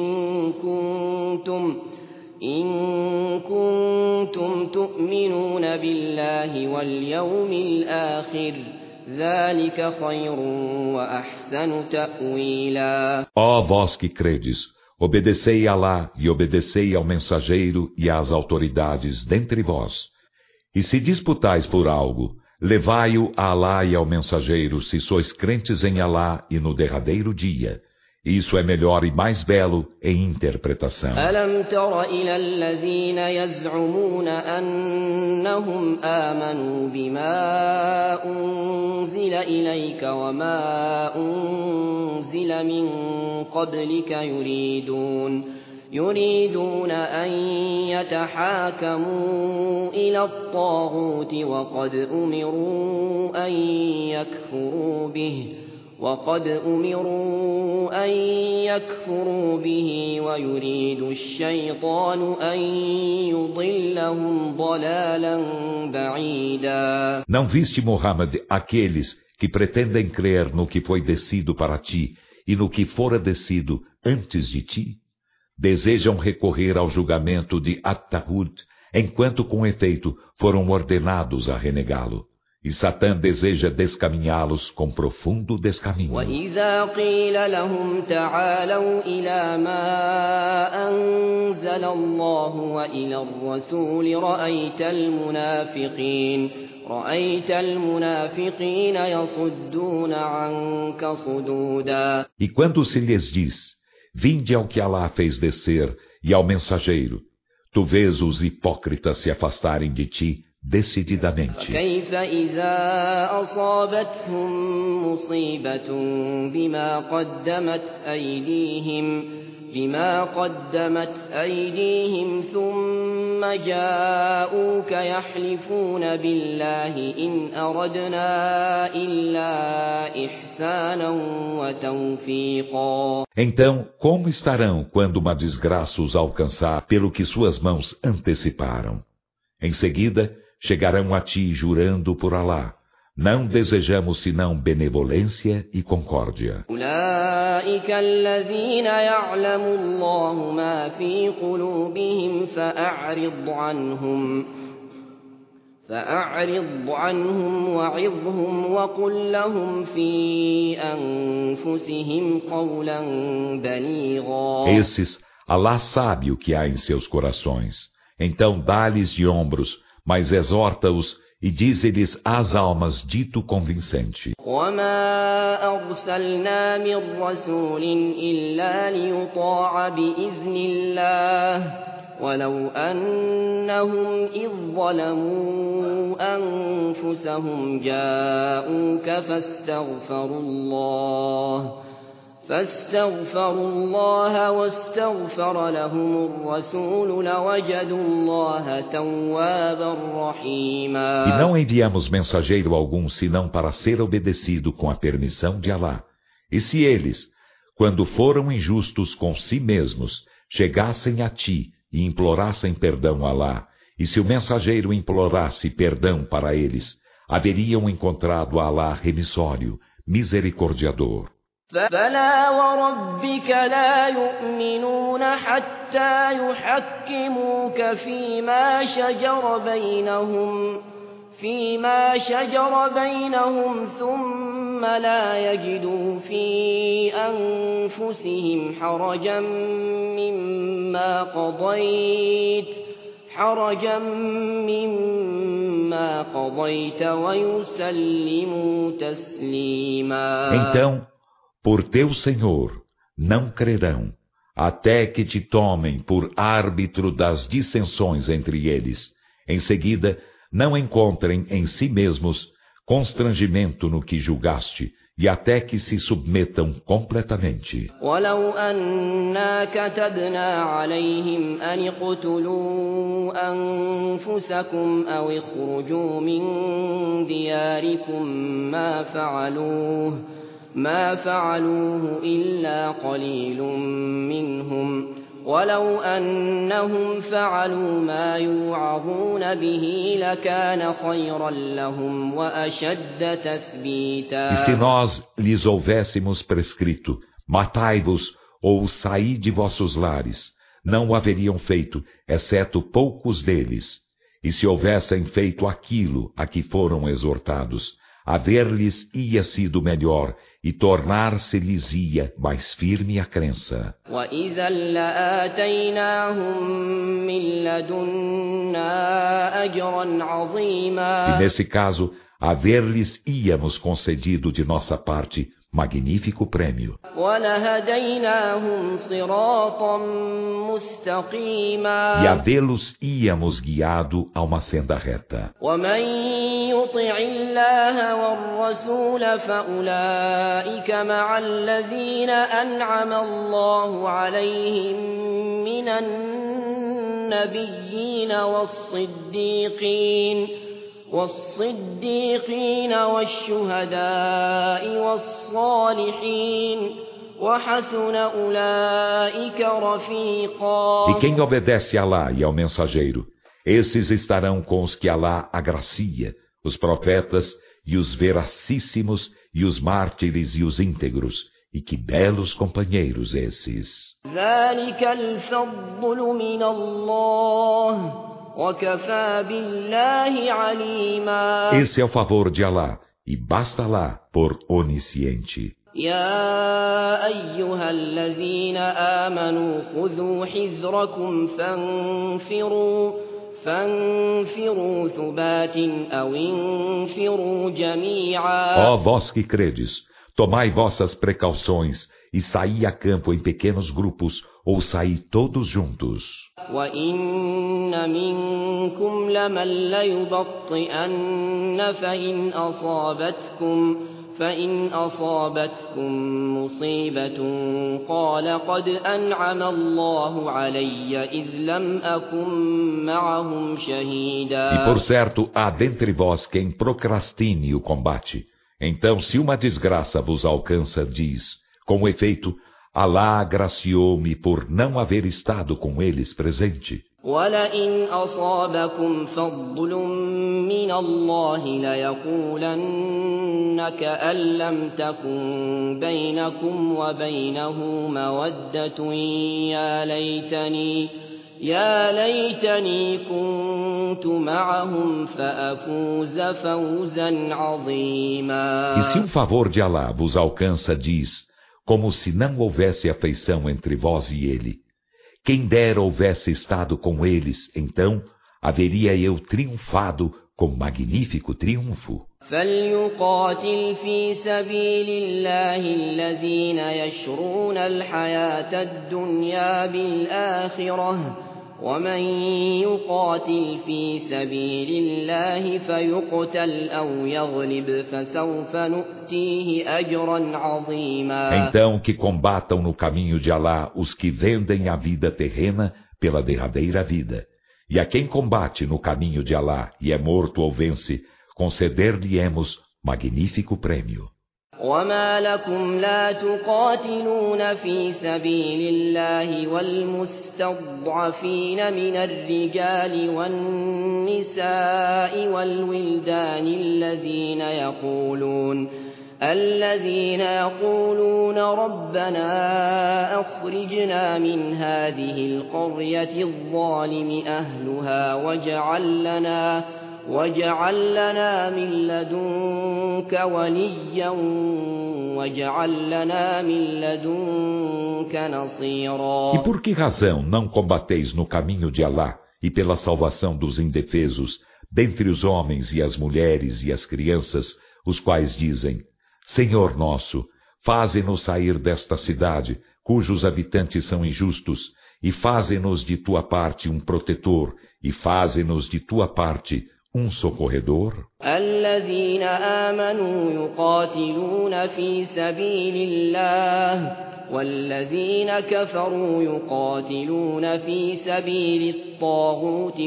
إن كنتم تؤمنون بالله واليوم الآخر ذلك خير وأحسن تأويلا. Ó vós que credes, obedecei a Alá e obedecei ao mensageiro e às autoridades dentre vós. E se disputais por algo, levai-o a Alá e ao mensageiro, se sois crentes em Alá e no derradeiro dia. Isso é melhor e mais belo em interpretação. ألم تر إلى الذين يزعمون أنهم آمنوا بما أنزل إليك وما أنزل من قبلك يريدون أن يتحاكموا إلى الطاغوت وقد أمروا أن يكفروا به ويريد الشيطان أن يضلهم ضلالا بعيدا. Não viste, Muhammad, aqueles que pretendem crer no que foi descido para ti e no que fora descido antes de ti? Desejam recorrer ao julgamento de At-Tahut, enquanto com efeito foram ordenados a renegá-lo. E Satã deseja descaminhá-los com profundo descaminho. وَإِذَا قِيلَ لَهُمْ تَعَالَوْا إِلَى مَا أَنزَلَ اللَّهُ وَإِلَى الرَّسُولِ رَأَيْتَ الْمُنَافِقِينَ يَصُدُّونَ عَنكَ صُدُودًا. E quando se lhes diz, vinde ao que Alá fez descer e ao mensageiro, tu vês os hipócritas se afastarem de ti decididamente. كيف إذا أصابتهم مصيبة بما قدمت أيديهم ثم جاءوك يحلفون بالله إن أردنا إلا إحسانا وتوفيقا. Então, como estarão quando uma desgraça os alcançar pelo que suas mãos anteciparam? Em seguida, chegarão a ti jurando por Alá. Não desejamos senão benevolência e concórdia. أولئك الذين يعلم الله ما في قلوبهم فأعرض عنهم وعظهم وقل لهم في أنفسهم قولا بليغا. Esses, Alá sabe o que há em seus corações. Então dá-lhes de ombros, mas exorta-os e dize-lhes às almas dito convincente. وَمَا أَرْسَلْنَا مِن رَّسُولٍ إِلَّا لِيُطَاعَ بِإِذْنِ اللَّهِ وَلَوْ أَنَّهُمْ إِذ ظَّلَمُوا أَنفُسَهُمْ جَاءُوكَ فاستغفروا الله واستغفر لهم الرسول لوجدوا الله توابا رحيما. E não enviamos mensageiro algum senão para ser obedecido com a permissão de Alá. E se eles, quando foram injustos com si mesmos, chegassem a ti e implorassem perdão a Alá, e se o mensageiro implorasse perdão para eles, haveriam encontrado a Alá remissório, misericordiador. فلا وربك لا يؤمنون حتى يحكموك فيما شجر بينهم ثم لا يجدوا في أنفسهم حرجا مما قضيت ويسلموا تسليما. Então, por teu Senhor, não crerão, até que te tomem por árbitro das dissensões entre eles. Em seguida, não encontrem em si mesmos constrangimento no que julgaste, e até que se submetam completamente. وَلَوْ أَنَّا كَتَبْنَا عَلَيْهِمْ أَنِ اقْتُلُوا أَنفُسَكُمْ أَوْ اخْرُجُوا مِنْ دِيَارِكُمْ ما فعلوه إلا قليل منهم ولو أنهم فعلوا ما يوعظون به لكان خيرا لهم وأشد تثبيتا. E se nós lhes houvéssemos prescrito, matai-vos ou saí de vossos lares, não o haveriam feito, exceto poucos deles. E se houvessem feito aquilo a que foram exortados, haver-lhes ia sido melhor, e tornar-se-lhes-ia mais firme a crença. وَإِذًا لَآتَيْنَاهُم مِّن لَّدُنَّا أَجْرًا عَظِيمًا. E nesse caso, haver-lhes íamos concedido de nossa parte magnífico prêmio. وَلَهَدَيْنَاهُمْ صِرَاطًا مُّسْتَقِيمًا. E havê-los íamos guiado a uma senda reta. وَمَن يُطِعِ اللَّهَ وَالرَّسُولَ فَأُولَٰئِكَ مَعَ الَّذِينَ أَنْعَمَ اللَّهُ عَلَيْهِم مِّنَ النَّبِيِّينَ والصديقين والشهداء والصالحين وحسن أولئك رفيقا. E quem obedece a Alá e ao mensageiro, esses estarão com os que Alá agracia, os profetas e os veracíssimos e os mártires e os íntegros, e que belos companheiros esses. ذلك الفضل من الله وكفى بالله عليما. Esse é o favor de Alá, e basta Alá por onisciente. يا أيها الذين آمنوا خذوا حذركم فانفروا ثبات أو انفروا جميعا. Ó vós que credes, tomai vossas precauções e saí a campo em pequenos grupos ou saí todos juntos. وَإِنَّ مِنكُمْ لَمَن لَّيُبَطِّئَنَّ فَإِنْ أَصَابَتْكُم مُّصِيبَةٌ قَالَ قَدْ أَنْعَمَ اللَّهُ عَلَيَّ إِذْ لَمْ أَكُن مَّعَهُمْ شَهِيدًا. E por certo há dentre vós quem procrastine o combate. Então, se uma desgraça vos alcança, diz, com efeito, Alá agraciou-me por não haver estado com eles presente. وَلَئِنْ أَصَابَكُمْ فَضْلٌ مِّنَ اللَّهِ لَيَقُولَنَّ كَأَن لَّمْ تَكُن بَيْنَكُمْ وَبَيْنَهُ مَوَدَّةٌ يا ليتني كنت معهم فأفوز فوزا عظيما. E se um favor de Alá vos alcança, diz, como se não houvesse afeição entre vós e ele. Quem dera houvesse estado com eles, então haveria eu triunfado com magnífico triunfo. فليقاتل في سبيل الله الذين يشرون الحياة الدنيا بالآخرة ومن يقاتل في سبيل الله فيقتل أو يغلب فسوف نؤتيه أجرا عظيما. Então que combatam no caminho de Alá os que vendem a vida terrena pela derradeira vida. E a quem combate no caminho de Alá e é morto ou vence, conceder-lhe-emos magnífico prêmio. وما لكم لا تقاتلون في سبيل الله والمستضعفين من الرجال والنساء والولدان الذين يقولون ربنا أخرجنا من هذه القرية الظالم أهلها واجعل لنا من لدنك وليا واجعل لنا من لدنك نصيرا. E por que razão não combateis no caminho de Alá e pela salvação dos indefesos, dentre os homens e as mulheres e as crianças, os quais dizem, Senhor nosso, faze-nos sair desta cidade, cujos habitantes são injustos, e faze-nos de tua parte um protetor, e faze-nos de tua parte um socorredor. الذين آمنوا يقاتلون في سبيل الله والذين كفروا يقاتلون في سبيل الطاغوت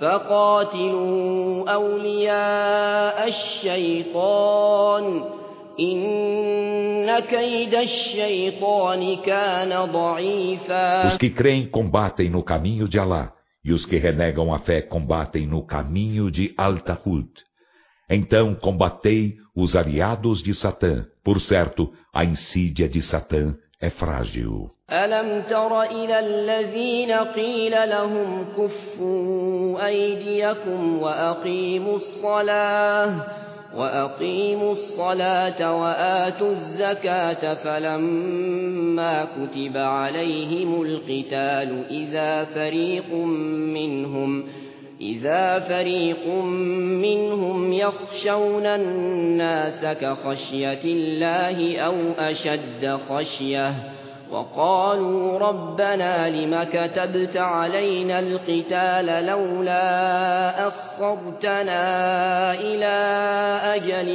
فقاتلوا أولياء الشيطان إن كيد الشيطان كان ضعيفا. Os que creem combatem no caminho de Alá, e os que renegam a fé combatem no caminho de Al-Tahut. Então combatei os aliados de Satã. Por certo, a insídia de Satã é frágil. ألم تر إلى الذين قيل لهم كفوا أيديكم وأقيموا الصلاة وآتوا الزكاة فلما كتب عليهم القتال إذا فريق منهم يخشون الناس كخشية الله أو أشد خشية وقالوا ربنا لم كتبت علينا القتال لولا أخرتنا إلى أجل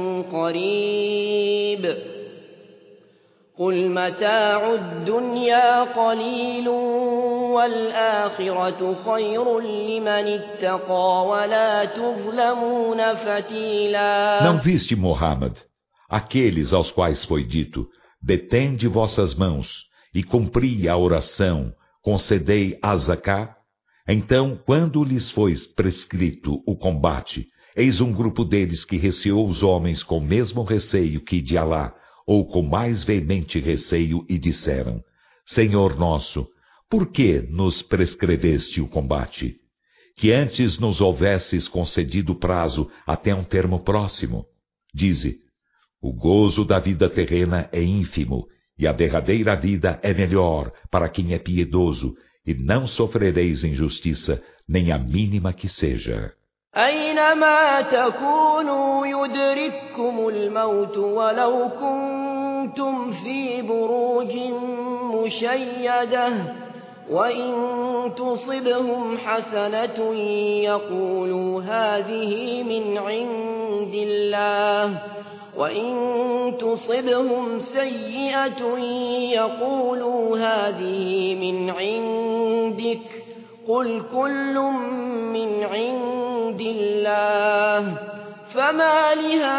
قريب قل متاع الدنيا قليل والآخرة خير لمن اتقى ولا تظلمون فتيلا. Não viste, Muhammad, aqueles aos quais foi dito: detende vossas mãos e cumpri a oração, concedei a Zaká. Então, quando lhes foi prescrito o combate, eis um grupo deles que receou os homens com o mesmo receio que de Alá, ou com mais veemente receio, e disseram: Senhor nosso, por que nos prescreveste o combate? Que antes nos houvesses concedido prazo até um termo próximo. Dize: o gozo da vida terrena é ínfimo, e a derradeira vida é melhor para quem é piedoso, e não sofrereis injustiça, nem a mínima que seja. أينما تكونوا يدرككم الموت ولو كنتم في بروج مشيدة وإن تصبهم حسنة يقولوا هذه من عند الله وإن تصبهم سيئة يقولوا هذه من عندك قل كل من عند الله فما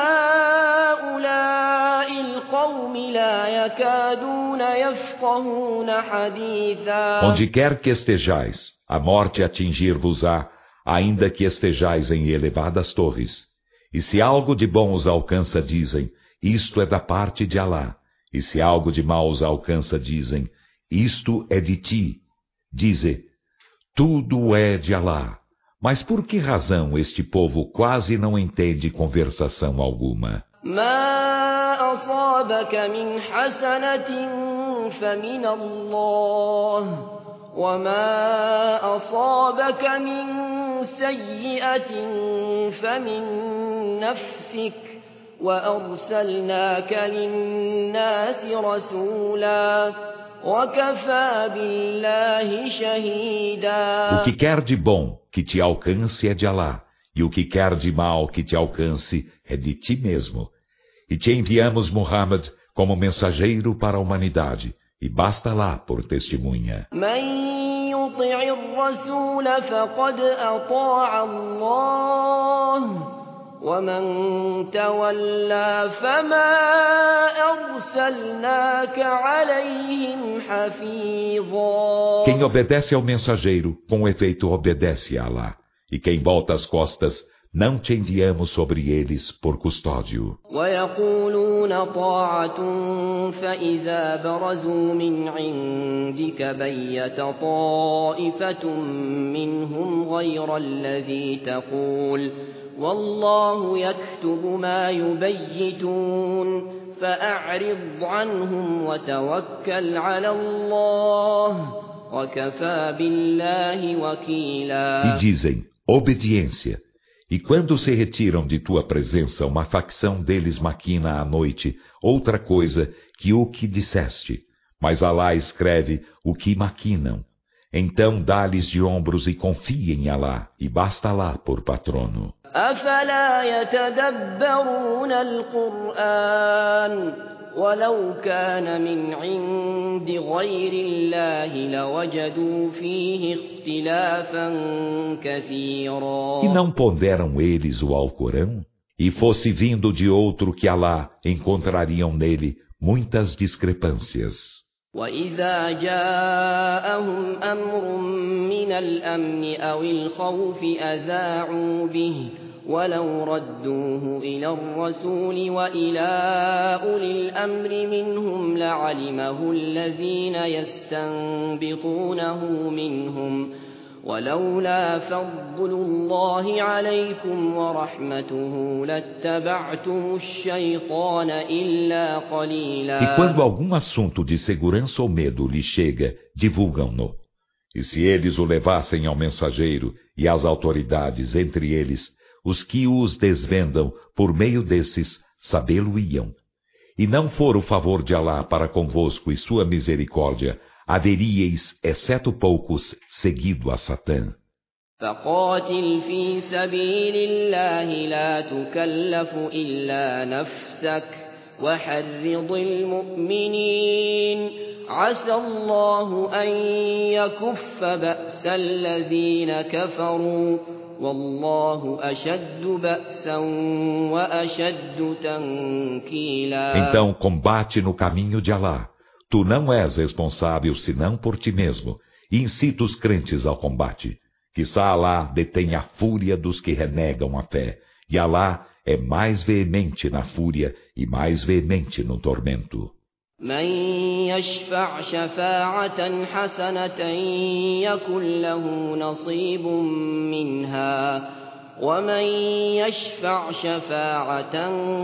لهؤلاء القوم لا يكادون يفقهون حديثا. Onde quer que estejais, a morte atingir-vos-á, ainda que estejais em elevadas torres. E se algo de bom os alcança, dizem, isto é da parte de Alá. E se algo de mal os alcança, dizem, isto é de ti. Dize, tudo é de Alá. Mas por que razão este povo quase não entende conversação alguma? ما أصابك من حسنة فمن الله وما أصابك من سيئة فمن نفسك وأرسلناك للناس رسولا وكفى بالله شهيدا. O que quer de bom que te alcance é de Alá, e o que quer de mal que te alcance é de ti mesmo. E te enviamos Muhammad como mensageiro para a humanidade, e basta lá por testemunha. من يطع الرسول فقد أطاع الله ومن تولى فما أرسلناك عليهم حفيظا. Quem obedece ao mensageiro, com efeito obedece a Alá. E quem volta as costas, não te enviamos sobre eles por custódio. ويقولون طاعة فإذا برزوا من عندك بيت طائفة منهم غير الذي تقول والله يكتب ما يبيتون فأعرض عنهم وتوكل على الله وكفى بالله وكيلا. E dizem, obediência. E quando se retiram de tua presença, uma facção deles maquina à noite outra coisa que o que disseste. Mas Alá escreve o que maquinam. Então dá-lhes de ombros e confia em Alá, e basta Alá por patrono. أفلا يتدبرون القرآن ولو كان من عند غير الله لوجدوا فيه اختلافا كثيرا. E não ponderam eles o Alcorão? E fosse vindo de outro que Alá, encontrariam nele muitas discrepâncias. وإذا جاءهم أمر من الأمن أو الخوف أذاعوا به ولو ردوه إلى الرسول وإلى أولي الأمر منهم لعلمه الذين يستنبطونه منهم ولولا فضل الله عليكم ورحمته لاتبعتم الشيطان إلا قليلا. E quando algum assunto de segurança ou medo lhe chega, divulgam-no. E se eles o levassem ao mensageiro e às autoridades, entre eles, os que os desvendam por meio desses, sabê-lo-iam. E não for o favor de Alá para convosco e sua misericórdia, haveríeis, exceto poucos, seguido a Satã. فقاتل في سبيل الله لا تكلف إلا نفسك وحرض المؤمنين عسى الله أن يكف بأس الذين كفروا والله أشد بأسا وأشد تنكيلا. Então combate no caminho de Alá. Tu não és responsável senão por ti mesmo, e incita os crentes ao combate. Quizá Alá detém a fúria dos que renegam a fé, e Alá é mais veemente na fúria e mais veemente no tormento. من يشفع شفاعة حسنة يكن له نصيب منها ومن يشفع شفاعة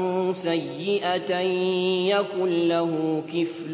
سيئة يكن له كفل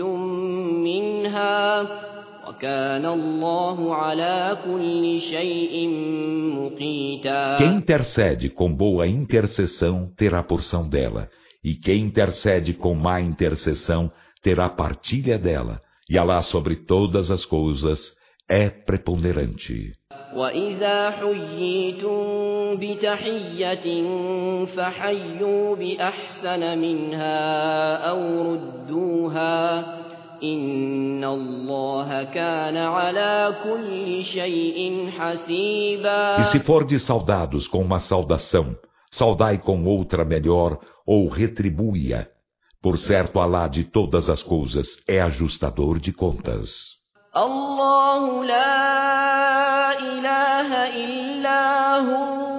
منها وكان الله على كل شيء مقيتا. Quem intercede com boa intercessão terá porção dela, e quem intercede com má intercessão terá partilha dela, e Alá sobre todas as coisas é preponderante. وَإِذَا حُيِّيتُم بِتَحِيَّةٍ فَحَيُّوا بِأَحْسَنَ مِنْهَا أَوْ رُدُّوهَا إِنَّ اللَّهَ كَانَ عَلَى كُلِّ شَيْءٍ حَسِيبًا. E se fordes saudados com uma saudação, saudai com outra melhor, ou retribui-a. Por certo, Alá de todas as coisas é ajustador de contas. الله لا إله إلا هو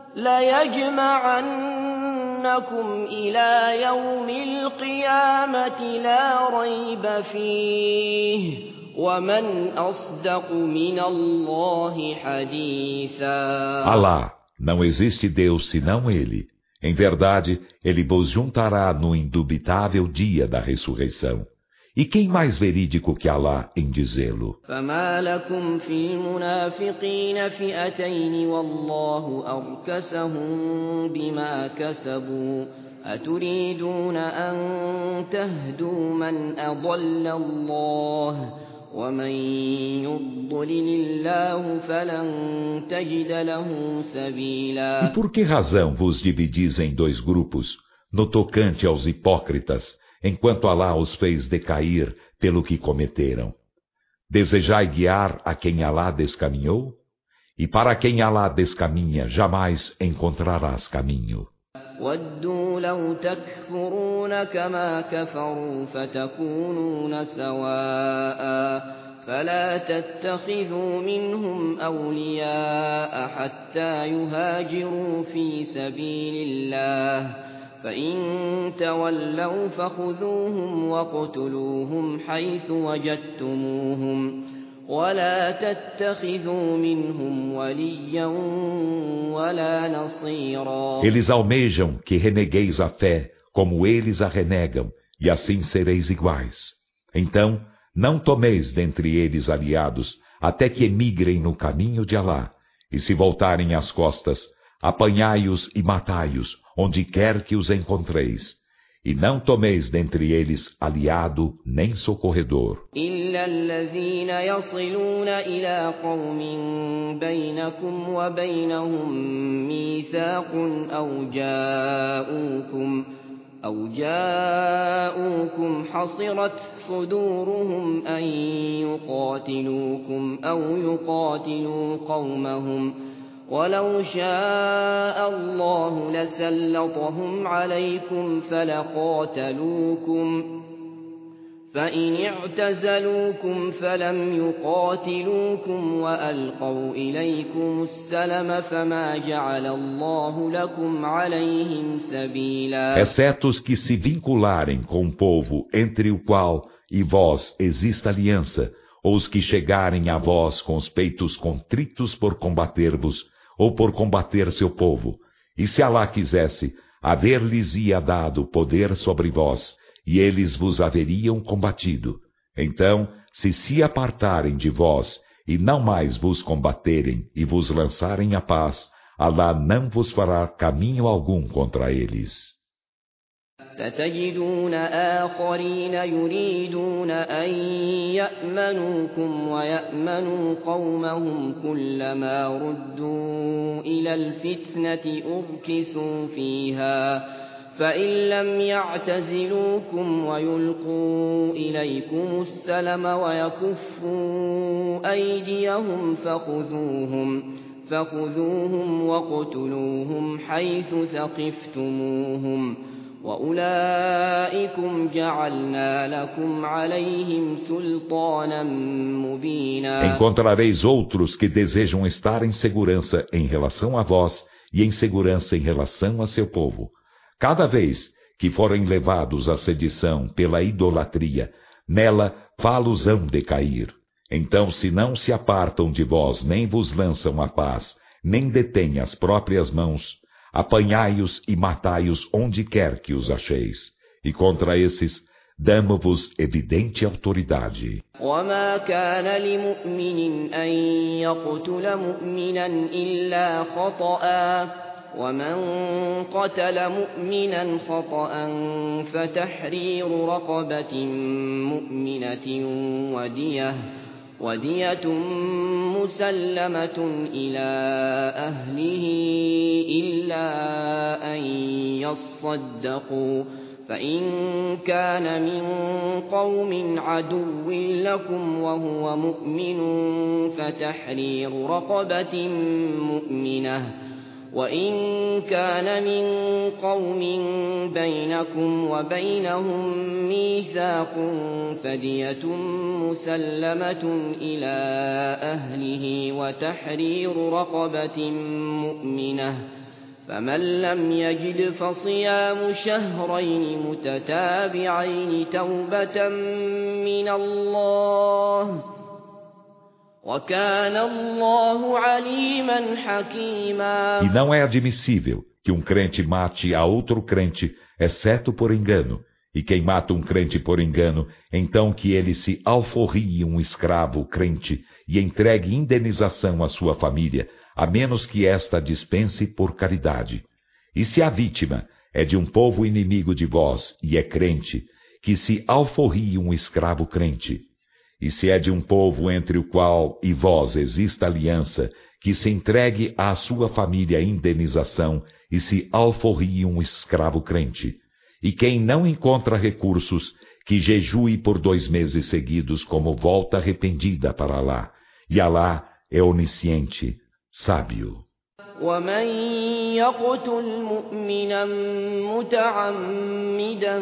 ليجمعنكم إلى يوم القيامة لا ريب فيه ومن أصدق من الله حديثا. Alá, não existe Deus senão Ele. Em verdade, Ele vos juntará no indubitável dia da ressurreição. E quem mais verídico que Alá em dizê-lo? فما لكم في المنافقين فئتين والله أركسهم بما كسبوا أتريدون أن تهدوا من أضل الله ومن يضلل الله فلن تجد له سبيلا. E por que razão vos dividis em dois grupos, no tocante aos hipócritas, enquanto Alá os fez decair pelo que cometeram? Desejai guiar a quem Alá descaminhou? E para quem Alá descaminha, jamais encontrarás caminho. وَدُّوا لَوْ تَكْفُرُونَ كَمَا كَفَرُوا فَتَكُونُونَ سَوَاءً فَلَا تَتَّخِذُوا مِنْهُمْ أَوْلِيَاءَ حَتَّى يُهَاجِرُوا فِي سَبِيلِ اللَّهِ فَإِن تَوَلَّوْا فَخُذُوهُمْ وَاقْتُلُوهُمْ حَيْثُ وَجَدتُّمُوهُمْ وَلَا تَتَّخِذُوا مِنْهُمْ وَلِيًّا وَلَا نَصِيرًا. Eles almejam que renegueis a fé, como eles a renegam, e assim sereis iguais. Então, não tomeis dentre eles aliados, até que emigrem no caminho de Alá, e se voltarem as costas, apanhai-os e matai-os, onde quer que os encontreis. E não tomeis dentre eles aliado nem socorredor. إِلَّا الَّذِينَ يَصِلُونَ إِلَى قَوْمٍ بَيْنَكُمْ وَبَيْنَهُم مِّيثَاقٌ أَوْ جَاءُوكُمْ حَصِرَتْ صُدُورُهُمْ أَن يُقَاتِلُوكُمْ أَوْ يُقَاتِلُوا قَوْمَهُمْ ولو شاء الله لسلطهم عليكم فلقاتلوكم فإن اعتزلوكم فلم يقاتلوكم وألقوا إليكم السلم فما جعل الله لكم عليهم سبيلا. Exceto os que se vincularem com um povo entre o qual e vós exista aliança, ou os que chegarem a vós com os peitos contritos por combater-vos, ou por combater seu povo. E se Alá quisesse, haver-lhes-ia dado poder sobre vós, e eles vos haveriam combatido. Então, se apartarem de vós, e não mais vos combaterem, e vos lançarem a paz, Alá não vos fará caminho algum contra eles. ستجدون آخرين يريدون أن يأمنوكم ويأمنوا قومهم كلما ردوا إلى الفتنة أركسوا فيها فإن لم يعتزلوكم ويلقوا إليكم السلم ويكفوا أيديهم فخذوهم واقتلوهم حيث ثقفتموهم وأولئكم جعلنا لكم عليهم سلطانا مبينا. Encontrareis outros que desejam estar em segurança em relação a vós e em segurança em relação a seu povo. Cada vez que forem levados à sedição pela idolatria, nela fá-los-ão de cair. Então, se não se apartam de vós, nem vos lançam a paz, nem detêm as próprias mãos, apanhai-os e matai-os onde quer que os acheis. E contra esses, damo-vos evidente autoridade. وما كان لمؤمن أن يقتل مؤمنا إلا خطأ ومن قتل مؤمنا خطأ فتحرير رقبة مؤمنة ودية مسلمة إلى أهله إلا أن يصدقوا فإن كان من قوم عدو لكم وهو مؤمن فتحرير رقبة مؤمنة وإن كان من قوم بينكم وبينهم ميثاق فدية مسلمة إلى أهله وتحرير رقبة مؤمنة فمن لم يجد فصيام شهرين متتابعين توبة من الله وكان الله عليما حكيما. E não é admissível que um crente mate a outro crente, exceto por engano. E quem mata um crente por engano, então que ele se alforrie um escravo crente e entregue indenização à sua família, a menos que esta dispense por caridade. E se a vítima é de um povo inimigo de vós e é crente, que se alforrie um escravo crente. E se é de um povo entre o qual e vós exista aliança, que se entregue à sua família indenização e se alforrie um escravo crente. E quem não encontra recursos, que jejue por 2 meses seguidos como volta arrependida para Alá. E Alá é onisciente, sábio. ومن يقتل مؤمنا متعمدا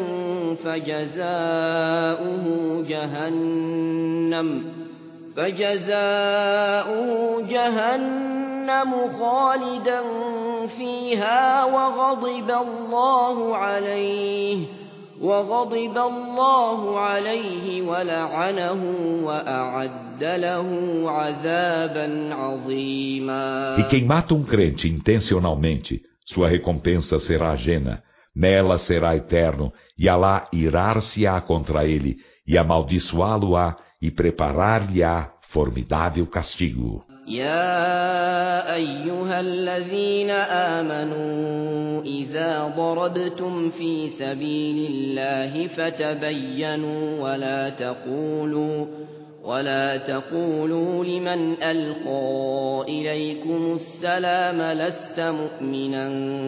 فجزاؤه جهنم خالدا فيها وغضب الله عليه ولعنه وأعد له عذابا عظيما. E quem mata um crente intencionalmente, sua recompensa será ajena, nela será eterno, e Alá irar-se-á contra ele, e amaldiçoá-lo-á, e preparar-lhe-á formidável castigo. يا أيها الذين آمنوا إذا ضربتم في سبيل الله فتبينوا ولا تقولوا لمن ألقى إليكم السلام لست مؤمنا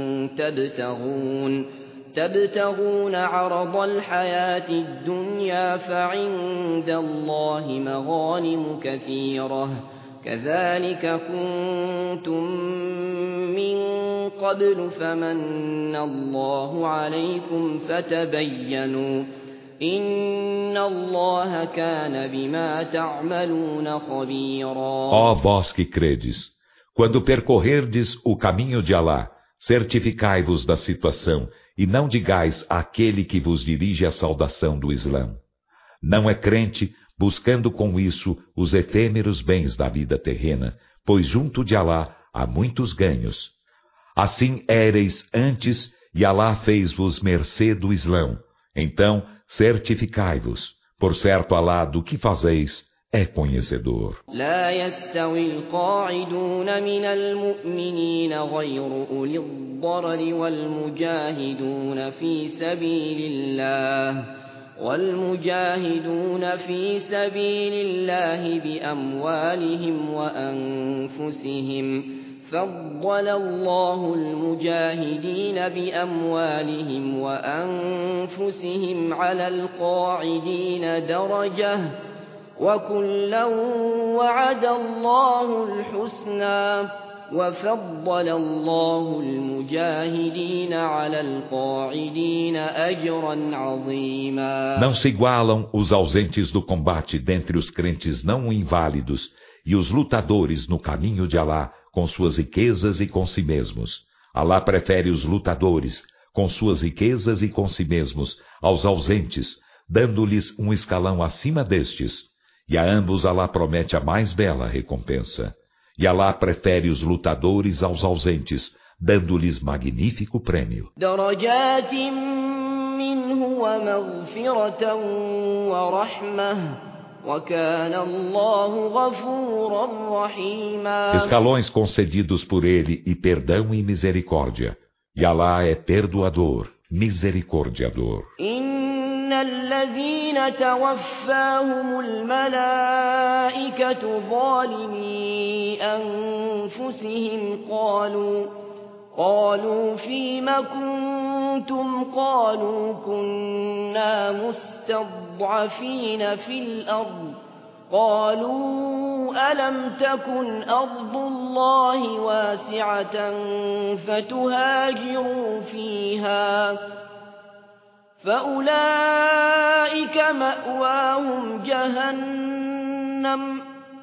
تبتغون عرض الحياة الدنيا فعند الله مغانم كثيرة كذلك كنتم من قبل فمن الله عليكم فتبينوا إن الله كان بما تعملون خبيرا. Ó vós que credes, quando percorrerdes o caminho de Alá, certificai-vos da situação e não digais àquele que vos dirige a saudação do Islã. Não é crente, buscando com isso os efêmeros bens da vida terrena, pois junto de Alá há muitos ganhos. Assim éreis antes, e Alá fez-vos mercê do Islã. Então, certificai-vos. Por certo, Alá do que fazeis é conhecedor. لا يستوي القاعدون من المؤمنين غير أولي الضرر والمجاهدون في سبيل الله بأموالهم وأنفسهم فضل الله المجاهدين بأموالهم وأنفسهم على القاعدين درجة وكلا وعد الله الحسنى وفضل الله المجاهدين على القاعدين أجرا عظيما. Não se igualam os ausentes do combate dentre os crentes não inválidos e os lutadores no caminho de Alá com suas riquezas e com si mesmos. Alá prefere os lutadores com suas riquezas e com si mesmos aos ausentes, dando-lhes um escalão acima destes. E a ambos Alá promete a mais bela recompensa. E Alá prefere os lutadores aos ausentes, dando-lhes magnífico prêmio. Escalões concedidos por ele e perdão e misericórdia. E Alá é perdoador, misericordiador. الذين توفاهم الملائكة ظالمي أنفسهم قالوا فيم كنتم قالوا كنا مستضعفين في الأرض قالوا ألم تكن أرض الله واسعة فتهاجروا فيها فأولئك مأواهم جهنم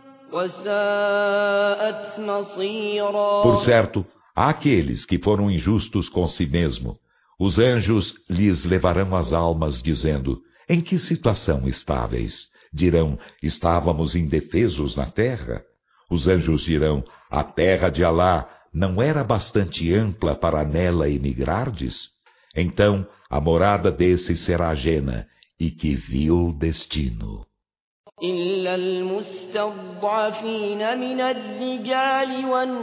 وساءت مصيرا. Por certo, àqueles que foram injustos com si mesmo, os anjos lhes levarão as almas, dizendo: em que situação estáveis? Dirão: estávamos indefesos na terra. Os anjos dirão: a terra de Alá não era bastante ampla para nela emigrardes? Então, a morada desses será Jena, e que vil destino. إلا المستضعفين من الرجال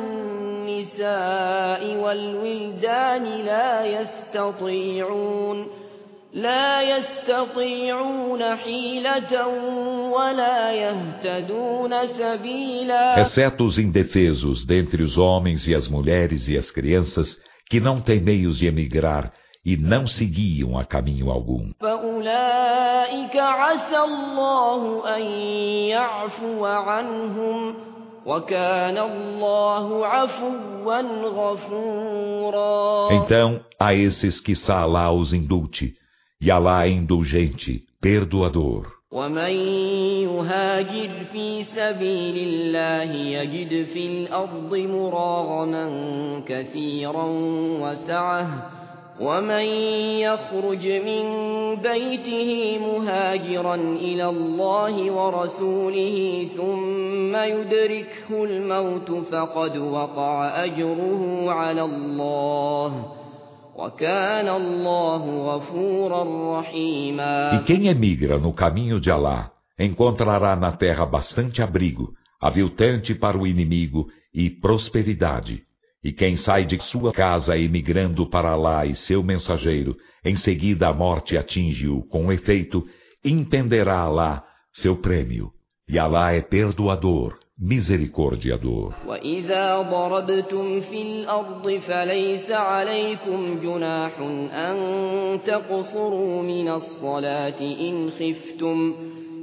والنساء والولدان لا يستطيعون حيلة ولا يهتدون سبيلا. Exceto os indefesos dentre os homens e as mulheres e as crianças, que não têm meios de emigrar e não se guiam a caminho algum. فأولئك عسى الله أن يعفو عنهم وكان الله عفوا غفورا. Então, a esses que Alá os indulte, e Alá é indulgente, perdoador. ومن يهاجر في سبيل الله يجد في الأرض مراغما كثيرا وسعة ومن يخرج من بيته مهاجرا إلى الله ورسوله ثم يدركه الموت فقد وقع أجره على الله وكان الله غفورا رحيما. E quem emigra no caminho de Alá encontrará na terra bastante abrigo, aviltante para o inimigo e prosperidade. E quem sai de sua casa emigrando para Alá e seu mensageiro, em seguida a morte atinge-o com efeito, entenderá Alá seu prêmio. E Alá é perdoador, misericordiador. وَإِذَا ضَرَبْتُمْ فِي الْأَرْضِ فَلَيْسَ عَلَيْكُمْ جُنَاحٌ أَن تَقْصُرُوا مِنَ الصَّلَاةِ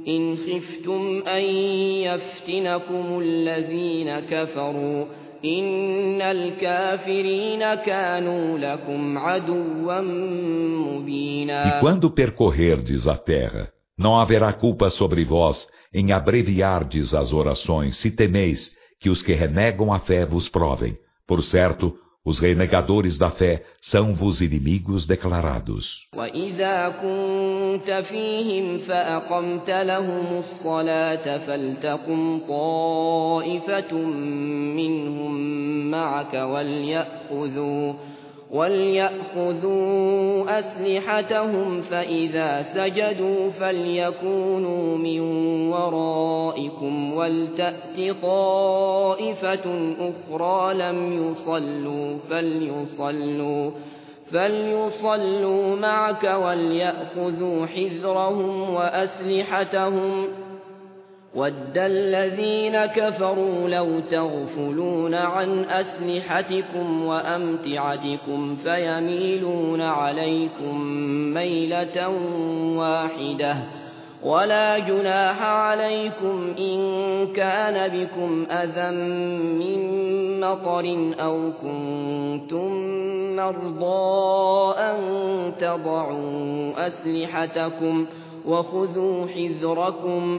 إن خفتم أن يفتنكم الذين كفروا إن الكافرين كانوا لكم عدوا مبينا. E quando percorrerdes a terra, não haverá culpa sobre vós em abreviardes as orações, se temeis que os que renegam a fé vos provem. Por certo, os renegadores da fé são-vos inimigos declarados. وَإِذَا كُنْتَ فِيهِمْ فَأَقَمْتَ لَهُمُ الصَّلَاةَ فَلْتَقُمْ طَائِفَةٌ مِّنْهُمْ مَعَكَ وليأخذوا أسلحتهم فإذا سجدوا فليكونوا من ورائكم ولتأت طائفة أخرى لم يصلوا فليصلوا معك وليأخذوا حذرهم وأسلحتهم وَدَّ الَّذِينَ كَفَرُوا لَوْ تَغْفُلُونَ عَنْ أَسْلِحَتِكُمْ وَأَمْتِعَتِكُمْ فَيَمِيلُونَ عَلَيْكُمْ مَيْلَةً وَاحِدَةً وَلَا جُنَاحَ عَلَيْكُمْ إِن كَانَ بِكُمْ أَذًى مِّن مَّطَرٍ أَوْ كُنتُم مَّرْضَىٰ أَن تَضَعُوا أَسْلِحَتَكُمْ وَخُذُوا حِذْرَكُمْ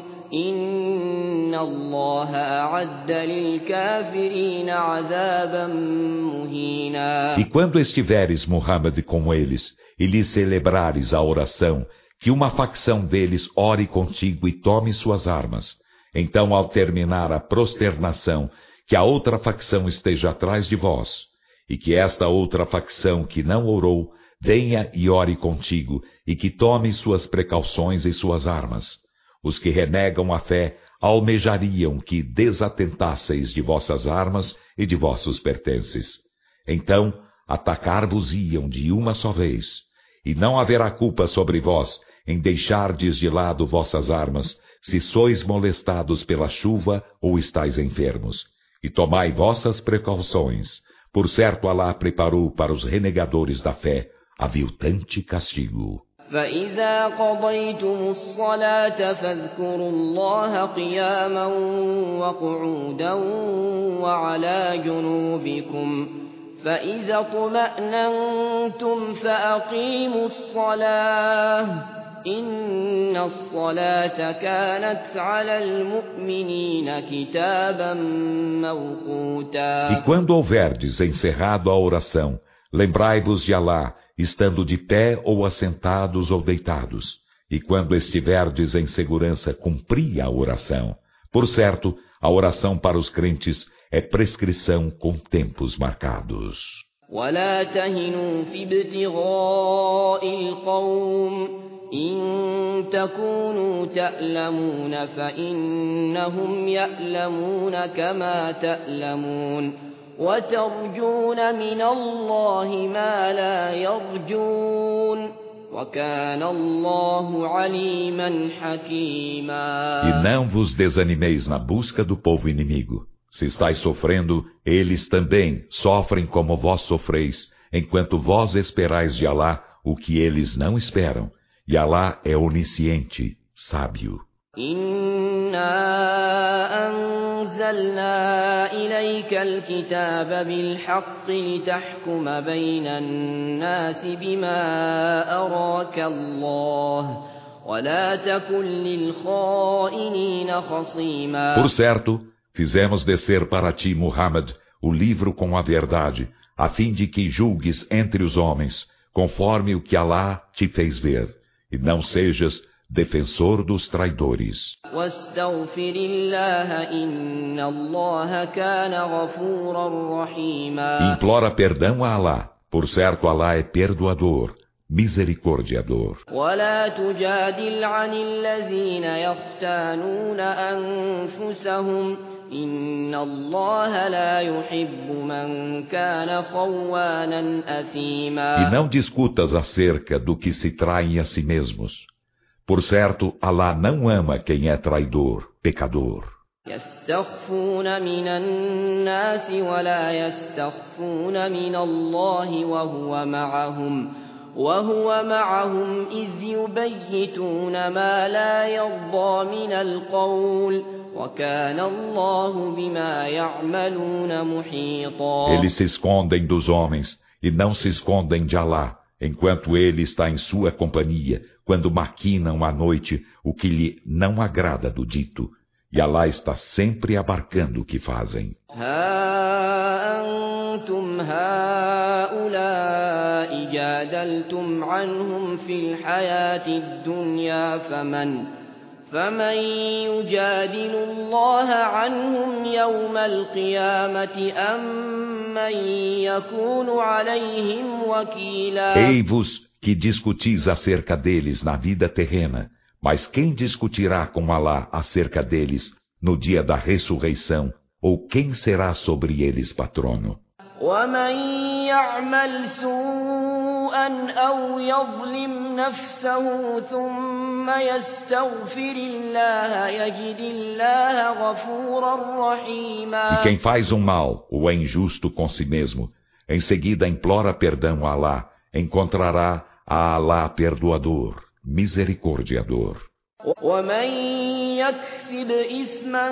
إِنَّ اللَّهَ أَعَدَّ لِلْكَافِرِينَ عَذَابًا مُهِينًا. E quando estiveres, Muhammad, com eles, e lhes celebrares a oração, que uma facção deles ore contigo e tome suas armas. Então, ao terminar a prosternação, que a outra facção esteja atrás de vós, e que esta outra facção que não orou, venha e ore contigo, e que tome suas precauções e suas armas. Os que renegam a fé almejariam que desatentasseis de vossas armas e de vossos pertences. Então, atacar-vos-iam de uma só vez, e não haverá culpa sobre vós em deixardes de lado vossas armas, se sois molestados pela chuva ou estáis enfermos. E tomai vossas precauções. Por certo, Alá preparou para os renegadores da fé aviltante castigo. فَإِذَا قَضَيْتُمُ الصَّلَاةَ فَاذْكُرُوا اللَّهَ قِيَامًا وَقُعُودًا وَعَلَى جُنُوبِكُمْ فَإِذَا اطْمَأْنَنْتُمْ فَأَقِيمُوا الصَّلَاةَ إِنَّ الصَّلَاةَ كَانَتْ عَلَى الْمُؤْمِنِينَ كِتَابًا مَّوْقُوتًا. E quando houverdes encerrado a oração, lembrai-vos de Alá, estando de pé ou assentados ou deitados. E quando estiverdes em segurança, cumpri a oração. Por certo, a oração para os crentes é prescrição com tempos marcados. وَلَا تَهِنُوا فِي ابْتِغَاءِ الْقَوْمِ إِن تَكُونُوا تَأْلَمُونَ فَإِنَّهُمْ يَأْلَمُونَ كَمَا تَأْلَمُونَ وَتَرْجُونَ مِنَ اللَّهِ مَا لَا يَرْجُونَ وَكَانَ اللَّهُ عَلِيمًا حَكِيمًا. E não vos desanimeis na busca do povo inimigo. Se estáis sofrendo, eles também sofrem como vós sofreis, enquanto vós esperais de Alá o que eles não esperam. E Alá é onisciente, sábio. إِنَّا أَنزَلْنَا إِلَيْكَ الْكِتَابَ بِالْحَقِّ لِتَحْكُمَ بَيْنَ النَّاسِ بِمَا أَرَاكَ اللَّهُ وَلَا تَكُن لِّلْخَائِنِينَ خَصِيمًا. Por certo, fizemos descer para ti, Muhammad, o livro com a verdade, a fim de que julgues entre os homens, conforme o que Alá te fez ver, e não sejas defensor dos traidores. Implora perdão a Alá, por certo Alá é perdoador, misericordiador. ولا تجادل عن الذين يختانون أنفسهم إن الله لا يحب من كان خوانا أثيما. E não discutas acerca do que se traem a si mesmos. Por certo, Alá não ama quem é traidor, pecador. يستخفون من الناس ولا يستخفون من الله وهو معهم إذ يبيتون ما لا يرضى من القول وكان الله بما يعملون محيطا. Eles se escondem dos homens e não se escondem de Alá, enquanto ele está em sua companhia, quando maquinam à noite o que lhe não agrada do dito. E Alá está sempre abarcando o que fazem. ها أنتم هؤلاء جادلتم عنهم في الحياة الدنيا فمن يجادل الله عنهم يوم القيامة أم من يكون عليهم وكيلا. Ei-vos que discutis acerca deles na vida terrena, mas quem discutirá com Alá acerca deles no dia da ressurreição, ou quem será sobre eles patrono? ومن يعمل سوءا أو يظلم نفسه ثم يستغفر الله يجد الله غفورا رحيما. E quem faz um mal ou é injusto com si mesmo, em seguida implora perdão a Alá, encontrará a Alá perdoador, misericordiador. ومن يكسب إثما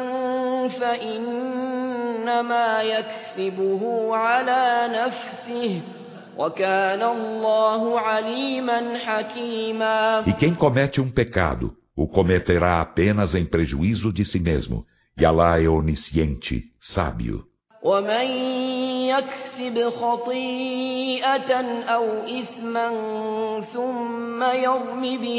فإنما يكسبه على نفسه وكان الله عليما حكيما. E quem comete um pecado, o cometerá apenas em prejuízo de si mesmo, e Alá é onisciente, sábio. ومن يكسب خطيئة أو إثما ثم يرم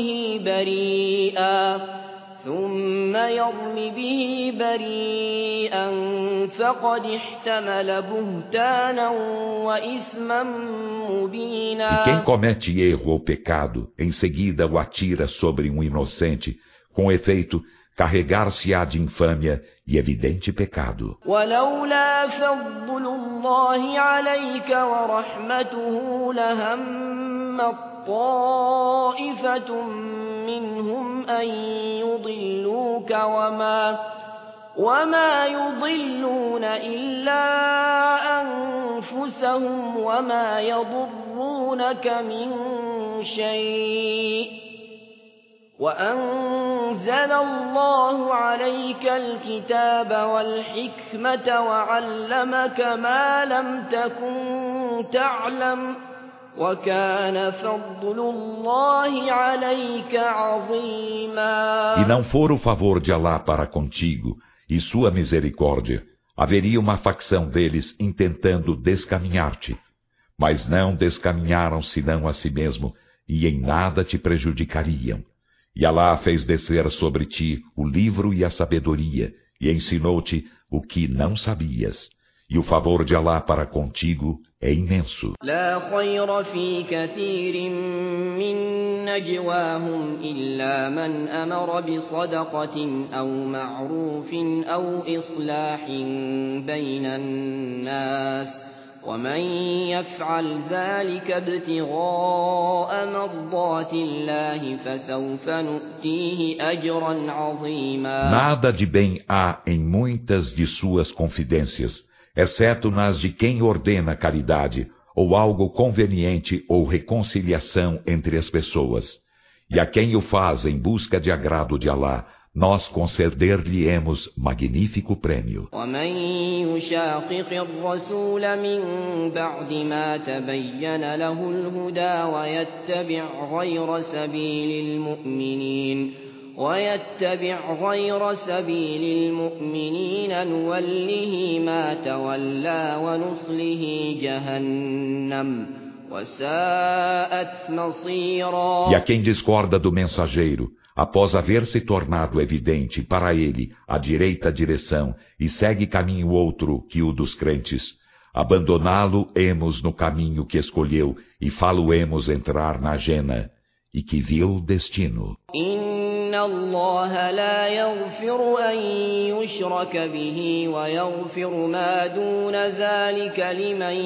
به بريئا فقد احتمل بهتانا وإثما مبينا. E quem comete erro ou pecado, em seguida o atira sobre um inocente, com efeito, carregar-se-á de infâmia e evidente pecado. ولولا فضل الله عليك ورحمته لهم طائفة منهم أن يضلوك وما يضلون إلا أنفسهم وما يضرونك من شيء وأنزل الله عليك الكتاب والحكمة وعلمك ما لم تكن تعلم وكان فضل الله عليك عظيما. E não for o favor de Alá para contigo e sua misericórdia, haveria uma facção deles intentando descaminhar-te, mas não descaminharam senão a si mesmo e em nada te prejudicariam. E Alá fez descer sobre ti o livro e a sabedoria, e ensinou-te o que não sabias. E o favor de Alá para contigo é imenso. لا خير في كثير من نجواهم إلا من أمر بصدقة أو معروف أو إصلاح بين الناس ومن يفعل ذلك ابتغاء مرضات الله فسوف نؤتيه أجرا عظيما. Nada de bem há em muitas de suas confidências, exceto nas de quem ordena caridade, ou algo conveniente ou reconciliação entre as pessoas. E a quem o faz em busca de agrado de Alá, nós conceder-lhe-emos magnífico prêmio. ومن يشاقق الرسول من بعد ما تبين له الهدى ويتبع غير سبيل المؤمنين نوله ما تولى ونصله جهنم وساءت مصيرا. E a quem discorda do mensageiro, após haver se tornado evidente para ele a direita direção e segue caminho outro que o dos crentes, abandoná-lo-emos no caminho que escolheu e fá-lo-emos entrar na jena, e que vil destino. إن الله لا يغفر أن يشرك به ويغفر ما دون ذلك لمن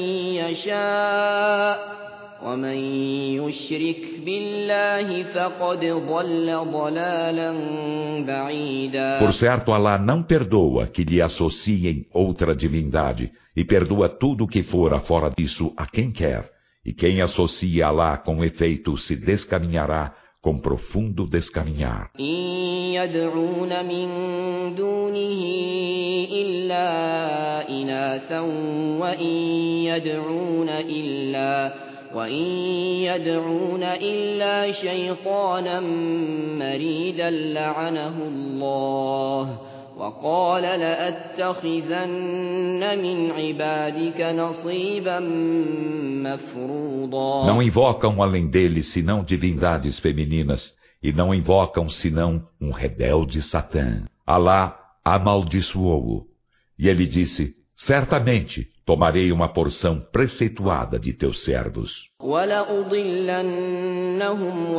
يشاء ومن يشرك بالله فقد ضل ضلالا بعيدا. Por certo, Alá não perdoa que lhe associem outra divindade e perdoa tudo o que fora fora disso a quem quer, E quem associa Alá com efeito se descaminhará com profundo descaminhar. إن يدعون من دونه إلا إناثا وإن يدعون إلا شيطانا مريدا لعنه الله وقال لأتخذن من عبادك نصيبا مفروضا. Não invocam além dele senão divindades femininas, e não invocam senão um rebelde Satã. Alá amaldiçoou-o. E ele disse, certamente tomarei uma porção preceituada de teus servos. وَلَأُضِلَّنَّهُمْ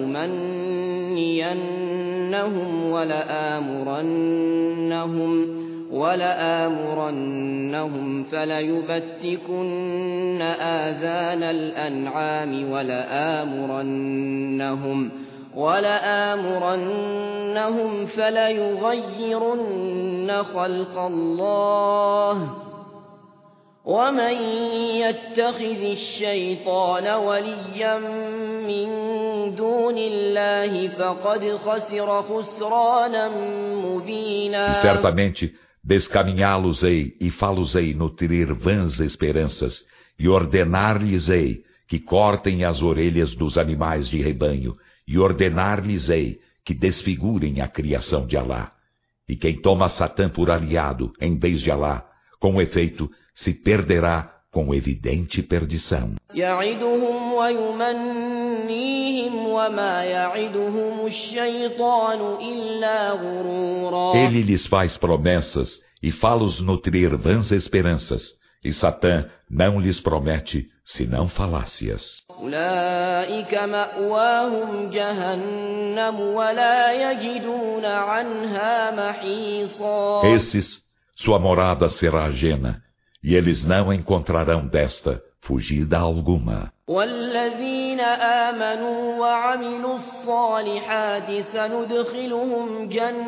وَلَأُمَنِّيَنَّهُمْ وَلَآمُرَنَّهُمْ فَلَيُبَتِّكُنَّ آذَانَ الْأَنْعَامِ وَلَآمُرَنَّهُمْ فَلَيُغَيِّرُنَّ خَلْقَ اللَّهِ وَمَن يَتَّخِذِ الشَّيْطَانَ وَلِيًّا مِّن دُونِ اللَّهِ فَقَدْ خَسِرَ خُسْرَانًا مُّبِينًا. Certamente descaminhá-los-ei e fá-los-ei nutrir vãs esperanças, e ordenar-lhes-ei que cortem as orelhas dos animais de rebanho, e ordenar-lhes-ei que desfigurem a criação de Alá. E quem toma Satã por aliado em vez de Alá, com efeito, se perderá com evidente perdição. يَعِدُهُمْ وَيُمَنِّيهِمْ وَمَا يَعِدُهُمُ الشَّيْطَانُ إِلَّا غُرُورًا. Ele lhes faz promessas e fá-los nutrir vãs esperanças, e Satã não lhes promete senão falácias. أُولَئِكَ مَأْوَاهُمْ جَهَنَّمُ وَلَا يَجِدُونَ عَنْهَا مَحِيصًا. Esses, sua morada será ajena, e eles não encontrarão desta fugida alguma. وَالَّذِينَ آمَنُوا وَعَمِلُوا الصَّالِحَاتِ سَنُدْخِلُهُمْ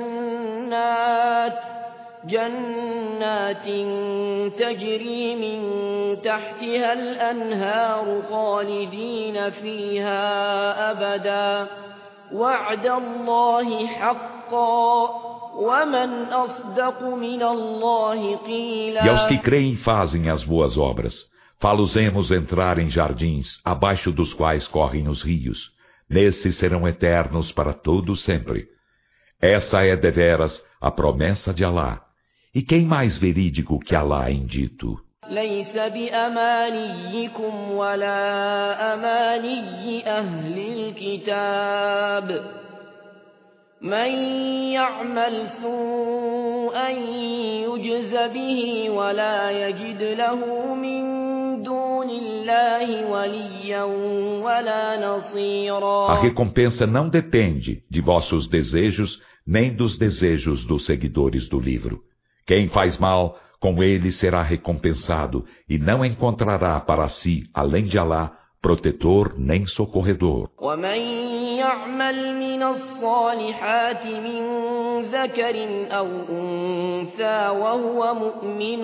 جَنَّاتٍ تَجْرِي مِن تَحْتِهَا الْأَنْهَارُ خَالِدِينَ فِيهَا أَبَدًا وَعْدَ اللَّهِ حَقًّا وَمَنْ أَصْدَقُ مِنَ اللَّهِ قِيلًا. E aos que creem e fazem as boas obras, fá-los-emos entrar em jardins, abaixo dos quais correm os rios. Nesses serão eternos para todo sempre. Essa é deveras a promessa de Alá. E quem mais verídico que Alá em dito? لَيْسَ بِأَمَانِيِّكُمْ وَلَا أَمَانِيِّ أَهْلِ الْكِتَابِ مَنْ يَعْمَلْ سُوءًا يُجْزَ بِهِ وَلَا يَجِدْ لَهُ مِنْ دُونِ اللَّهِ وَلِيًّا وَلَا نَصِيرًا. A recompensa não depende de vossos desejos, nem dos desejos dos seguidores do livro. Quem faz mal, com ele será recompensado, e não encontrará para si, além de Alá, protetor nem socorredor. وَمَنْ يَعْمَلْ مِنَ الصَّالِحَاتِ مِنْ ذَكَرٍ أَوْ أُنْثَى وَهُوَ مُؤْمِنٌ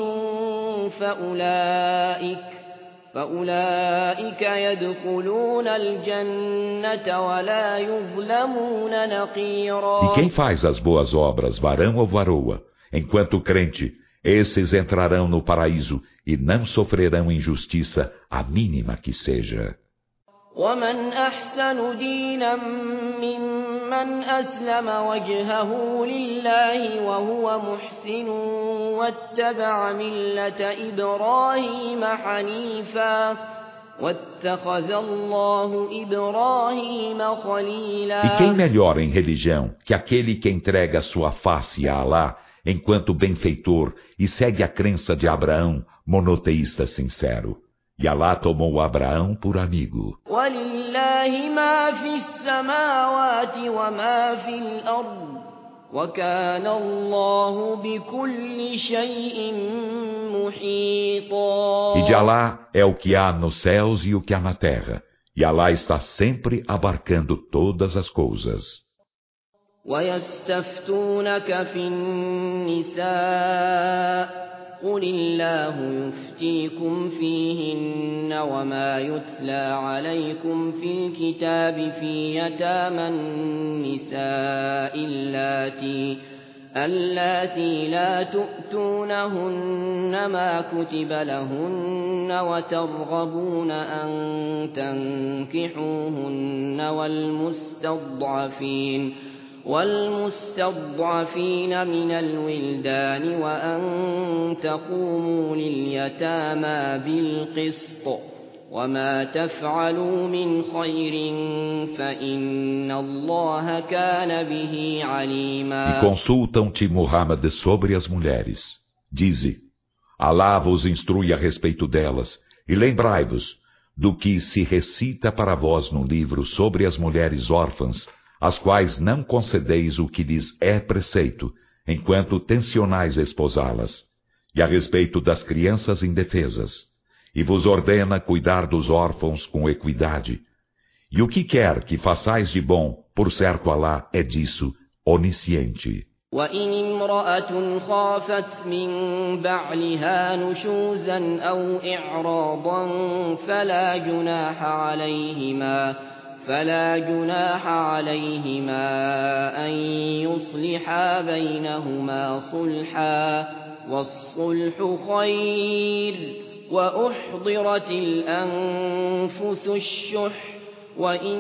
فَأُولَئِكَ يَدْخُلُونَ الْجَنَّةَ وَلَا يُظْلَمُونَ نَقِيرًا. E quem faz as boas obras, varão ou varoa, enquanto crente, esses entrarão no paraíso e não sofrerão injustiça, a mínima que seja. وَمَنْ أَحْسَنُ دِينًا مِّمَّنْ أَسْلَمَ وَجْهَهُ لِلَّهِ وَهُوَ مُحْسِنٌ وَاتَّبَعَ مِلَّةَ إِبْرَاهِيمَ حَنِيفًا وَاتَّخَذَ اللَّهُ إِبْرَاهِيمَ خَلِيلًا. E quem melhor em religião que aquele que entrega sua face a Alá enquanto benfeitor e segue a crença de Abraão, monoteísta sincero? E Alá tomou Abraão por amigo. وَلِلَّهِ مَا فِي السَّمَاوَاتِ وَمَا فِي الْأَرْضِ وَكَانَ اللَّهُ بِكُلِّ شَيْءٍ مُحِيطًا. E de Alá é o que há nos céus e o que há na terra. E Alá está sempre abarcando todas as coisas. وَيَسْتَفْتُونَكَ فِي النِّسَاءِ قل الله يفتيكم فيهن وما يتلى عليكم في الكتاب في يتامى النساء اللاتي لا تؤتونهن ما كتب لهن وترغبون أن تنكحوهن والمستضعفين من الولدان وأن تقوموا لليتامى بالقسط وما تفعلوا من خير فإن الله كان به عليما. E consultam-te, Muhammad, sobre as mulheres. Dize, Alá vos instrui a respeito delas, e lembrai-vos do que se recita para vós no livro sobre as mulheres órfãs, às quais não concedeis o que lhes é preceito, enquanto tencionais esposá-las, e a respeito das crianças indefesas, e vos ordena cuidar dos órfãos com equidade. E o que quer que façais de bom, por certo Alá é disso onisciente. وإن امرأة خافت من بعلها نشوزا أو إعراضا فلا جناح عليهما أن يصلحا بينهما صلحا والصلح خير وأحضرت الأنفس الشح وإن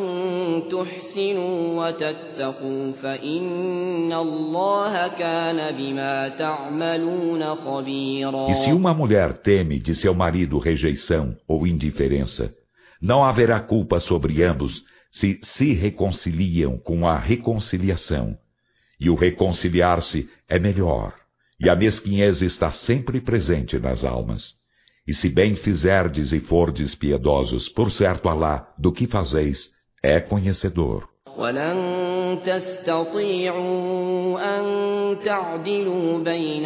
تحسنوا وتتقوا فإن الله كان بما تعملون خبيرا. E se uma mulher teme de seu marido rejeição ou indiferença, não haverá culpa sobre ambos se reconciliam com a reconciliação. E o reconciliar-se é melhor, e a mesquinhez está sempre presente nas almas. E se bem fizerdes e fordes piedosos, por certo Alá, do que fazeis, é conhecedor. وَلَن تَسْتَطِيعُوا أَن تَعْدِلُوا بَيْنَ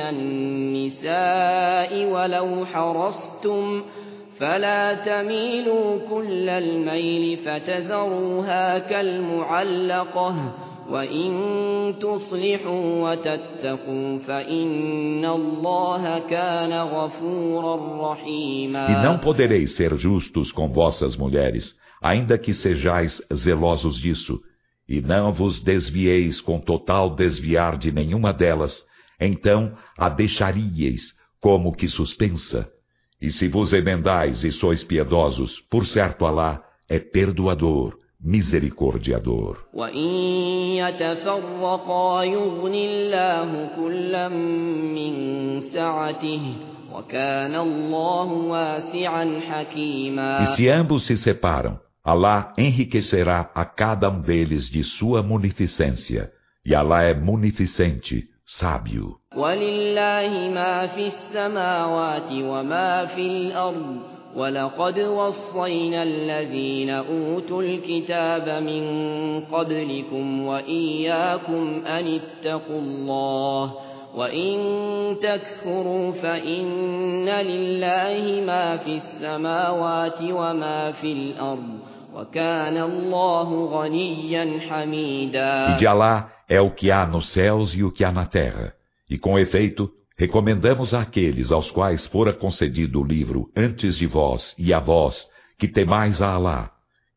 النِّسَاءِ وَلَوْ حَرَصْتُمْ فَلَا تَمِيلُوا كُلَّ الْمَيْلِ فَتَذَرُوهَا كَالْمُعَلَّقَةِ وَإِن تُصْلِحُوا وَتَتَّقُوا فَإِنَّ اللَّهَ كَانَ غَفُورًا رَّحِيمًا. E não podereis ser justos com vossas mulheres, ainda que sejais zelosos disso, e não vos desvieis com total desviar de nenhuma delas, então a deixaríeis como que suspensa. E se vos emendais e sois piedosos, por certo Alá é perdoador, misericordiador. وَإِن يَتَفَرَّقَا يُغْنِ اللَّهُ كُلًّا مِّن سَعَتِهِ وَكَانَ اللَّهُ وَاسِعًا حَكِيمًا. E se ambos se separam, Alá enriquecerá a cada um deles de sua munificência, e Alá é munificente, sábio. وَلِلَّهِ مَا فِي السَّمَاوَاتِ وَمَا فِي الْأَرْضِ وَلَقَدْ وَصَّيْنَا الَّذِينَ أُوتُوا الْكِتَابَ مِن قَبْلِكُمْ وَإِيَّاكُمْ أَنِ اتَّقُوا اللَّهَ وَإِن تَكْفُرُوا فَإِنَّ لِلَّهِ مَا فِي السَّمَاوَاتِ وَمَا فِي الْأَرْضِ وَكَانَ اللَّهُ غَنِيًّا حَمِيدًا. E de Alá é o que há nos céus e o que há na terra. E com efeito, recomendamos àqueles aos quais fora concedido o livro antes de vós e a vós, que temais a Alá.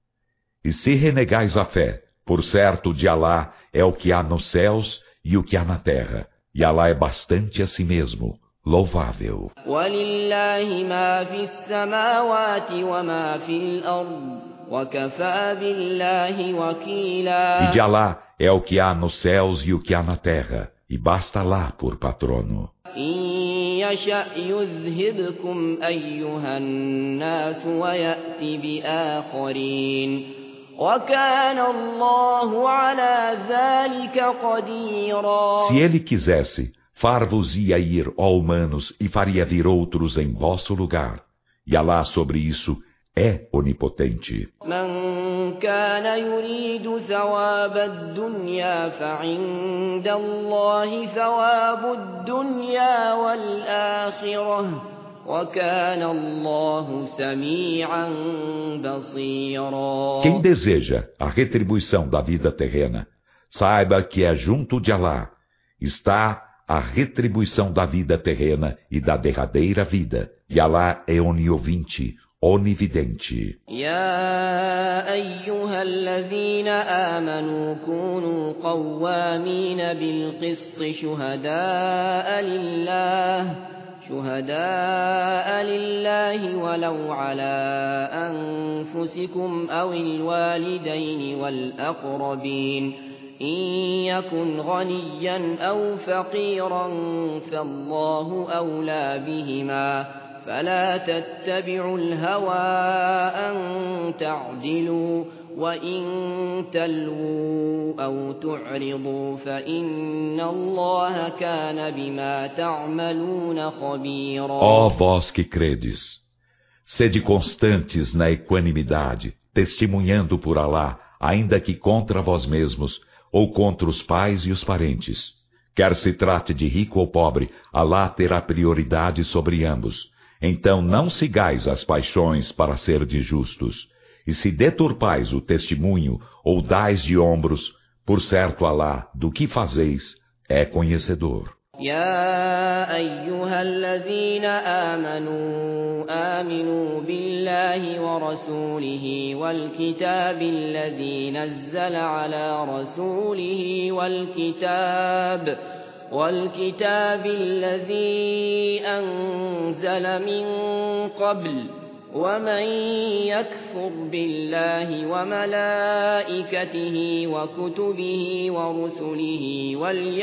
E se renegais a fé, por certo de Alá é o que há nos céus e o que há na terra. E Alá é bastante a si mesmo, louvável. وَلِلَّهِ مَا فِي السَّمَاوَاتِ وَمَا فِي الْأَرْضِ وَكَفَى بِاللَّهِ وَكِيلًا. E de Alá é o que há nos céus e o que há na terra, e basta Alá por patrono. إِن يَشَأْ يُذْهِبْكُمْ أَيُّهَا النَّاسُ وَيَأْتِ بِآخَرِينَ وَكَانَ اللَّهُ عَلَى ذَلِكَ قَدِيرًا. Se ele quisesse, far-vos-ia ir, ó humanos, e faria vir outros em vosso lugar. E Alá sobre isso é onipotente. مَنْ كَانَ يُرِيدُ ثَوَابَ الدُّنْيَا فَعِندَ اللَّهِ ثَوَابُ الدُّنْيَا وَالْآخِرَةِ وَكَانَ اللَّهُ سَمِيعًا بَصِيرًا. Quem deseja a retribuição da vida terrena, saiba que é junto de Alá está a retribuição da vida terrena e da derradeira vida. E Alá é oniovinte, onividente. يا أيها الذين آمنوا كونوا قوامين بالقسط شهداء لله ولو على أنفسكم أو الوالدين والأقربين إن يكن غنيا أو فقيرا فالله أولى بهما فلا تتبعوا الهوى أن تعدلوا وإن تلووا أو تعرضوا فإن الله كان بما تعملون خبيرا. Ó vós que credes, sede constantes na equanimidade, testemunhando por Alá, ainda que contra vós mesmos, ou contra os pais e os parentes. Quer se trate de rico ou pobre, Alá terá prioridade sobre ambos. Então não sigais as paixões para serdes justos. E se deturpais o testemunho ou dais de ombros, por certo Alá, do que fazeis, é conhecedor. يا أيها الذين آمنوا بالله ورسوله والكتاب الذي نزل على رسوله والكتاب الذي أنزل من قبل ومن يكفر بالله وملائكته وكتبه ورسله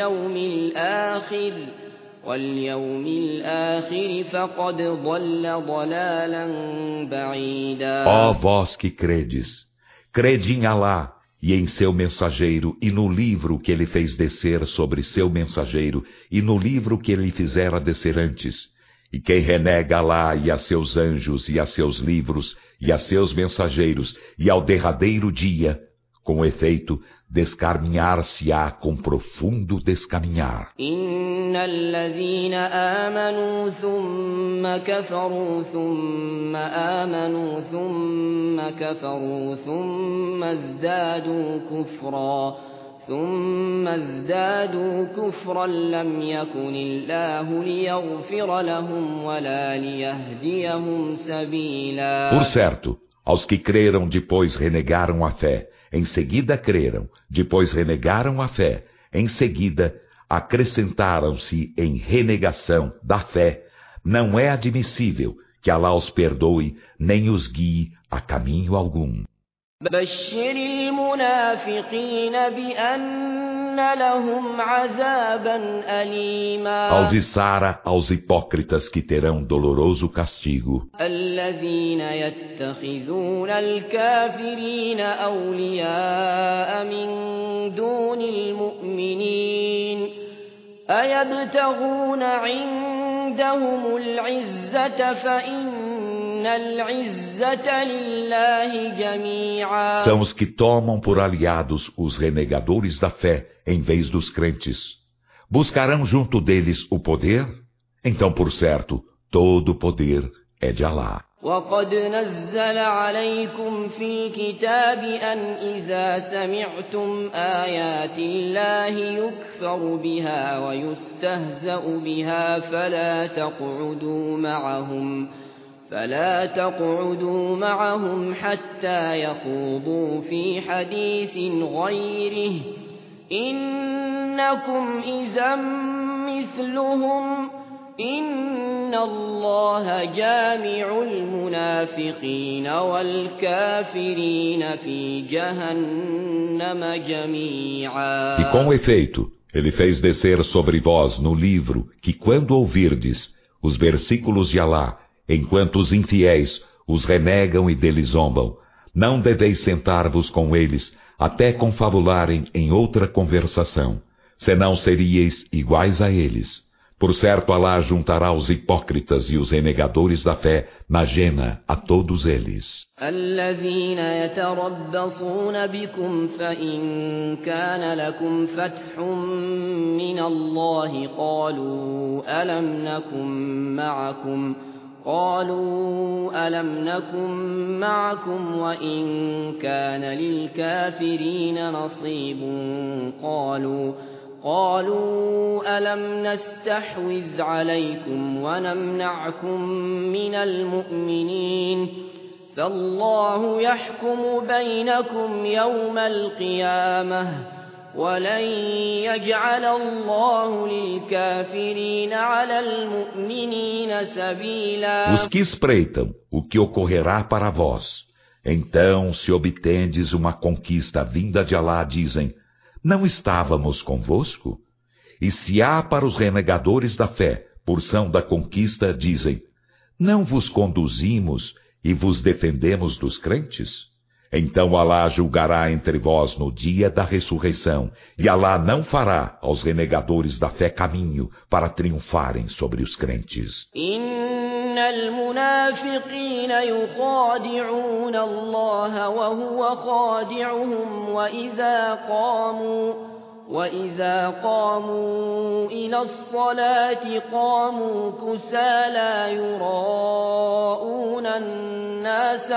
واليوم الآخر فقد ضل ضلالا بعيدا. Ó vós que credes, crede em Alá e em seu mensageiro e no livro que ele fez descer sobre seu mensageiro e no livro que ele fizera descer antes. E quem renega Alá e a seus anjos e a seus livros e a seus mensageiros e ao derradeiro dia, com efeito, descaminhar-se-á com profundo descaminhar. Inna alladhina amanu thumma kafaru thumma amanu thumma kafaru thumma izdadu kufra ثم ازدادوا كفرا لم يكن الله ليغفر لهم ولا ليهديهم سبيلا. Por certo, aos que creram depois renegaram a fé, em seguida creram, depois renegaram a fé, em seguida acrescentaram-se em renegação da fé, não é admissível que Alá os perdoe nem os guie a caminho algum. بشر المنافقين بأن لهم عذابا أليما. Alviçara aos hipócritas que terão doloroso castigo. الذين يتخذون الكافرين أولياء من دون المؤمنين أيبتغون عندهم العزة فإن São os que tomam por aliados os renegadores da fé em vez dos crentes. Buscarão junto deles o poder? Então, por certo, todo o poder é de Alá. وقد نزل عليكم في الكتاب أن إذا سمعتم آيات الله يكفر بها ويستهزأ بها فلا تقعدوا معهم حتى يخوضوا في حديث غيره إنكم إذا مثلهم إن الله جامع المنافقين والكافرين في جهنم جميعا. E com efeito, ele fez descer sobre vós no livro que quando ouvirdes os versículos de Alá, enquanto os infiéis os renegam e deles zombam, não deveis sentar-vos com eles até confabularem em outra conversação, senão seríeis iguais a eles. Por certo, Alá juntará os hipócritas e os renegadores da fé na jena a todos eles. الذين يتربصون بكم فإن كان لكم فتح من الله قالوا ألم نكن معكم وإن كان للكافرين نصيب قالوا ألم نستحوذ عليكم ونمنعكم من المؤمنين فالله يحكم بينكم يوم القيامة ولن يجعل الله للكافرين على المؤمنين سبيلا. Os que espreitam o que ocorrerá para vós, então se obtendes uma conquista vinda de Alá, dizem: não estávamos convosco? E se há para os renegadores da fé porção da conquista, dizem: não vos conduzimos e vos defendemos dos crentes? Então Alá julgará entre vós no dia da ressurreição, e Alá não fará aos renegadores da fé caminho para triunfarem sobre os crentes. Innal munafiqina yukhadi'una Allah wa huwa khadi'uhum وإذا قاموا إلى الصلاة قاموا كسالى يراءون الناس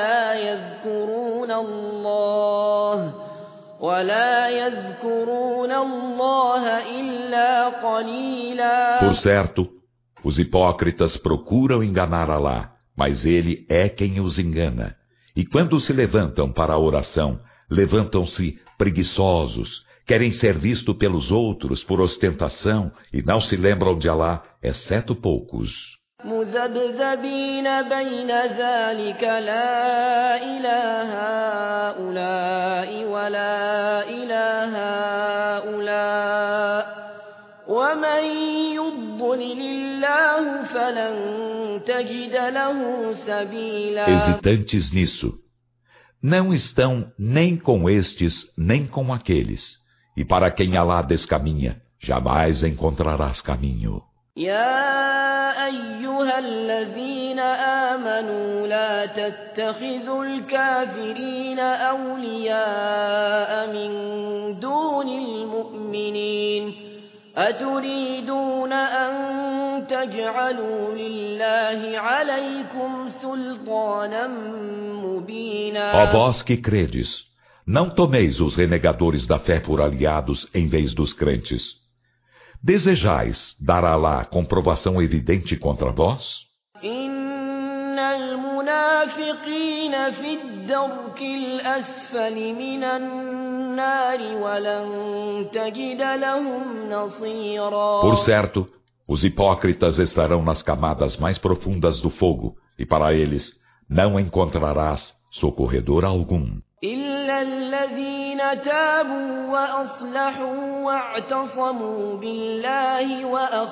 ولا يذكرون الله إلا قليلا. Por certo, os hipócritas procuram enganar Alá, mas ele é quem os engana. E quando se levantam para a oração, levantam-se preguiçosos, querem ser vistos pelos outros por ostentação e não se lembram de Alá, exceto poucos. مذبذبين بين ذلك لا إله هؤلاء ولا إله هؤلاء ومن يضلل الله فلن تجد له سبيلا. Hesitantes nisso, não estão nem com estes nem com aqueles. E para quem Alá descaminha, jamais encontrarás caminho. يا أيها الذين آمنوا لا تتخذوا الكافرين أولياء من دون المؤمنين أتريدون أن تجعلوا لله عليكم سلطانا مبينا. Ó vós que credes, não tomeis os renegadores da fé por aliados em vez dos crentes. Desejais dar a Alá comprovação evidente contra vós? Innal munafiqina fi ad-darki al-asfali minan nar wa lan tajid lahum nasira. Por certo, os hipócritas estarão nas camadas mais profundas do fogo, e para eles não encontrarás socorredor algum. إلا الذين تابوا وأصلحوا واعتصموا بالله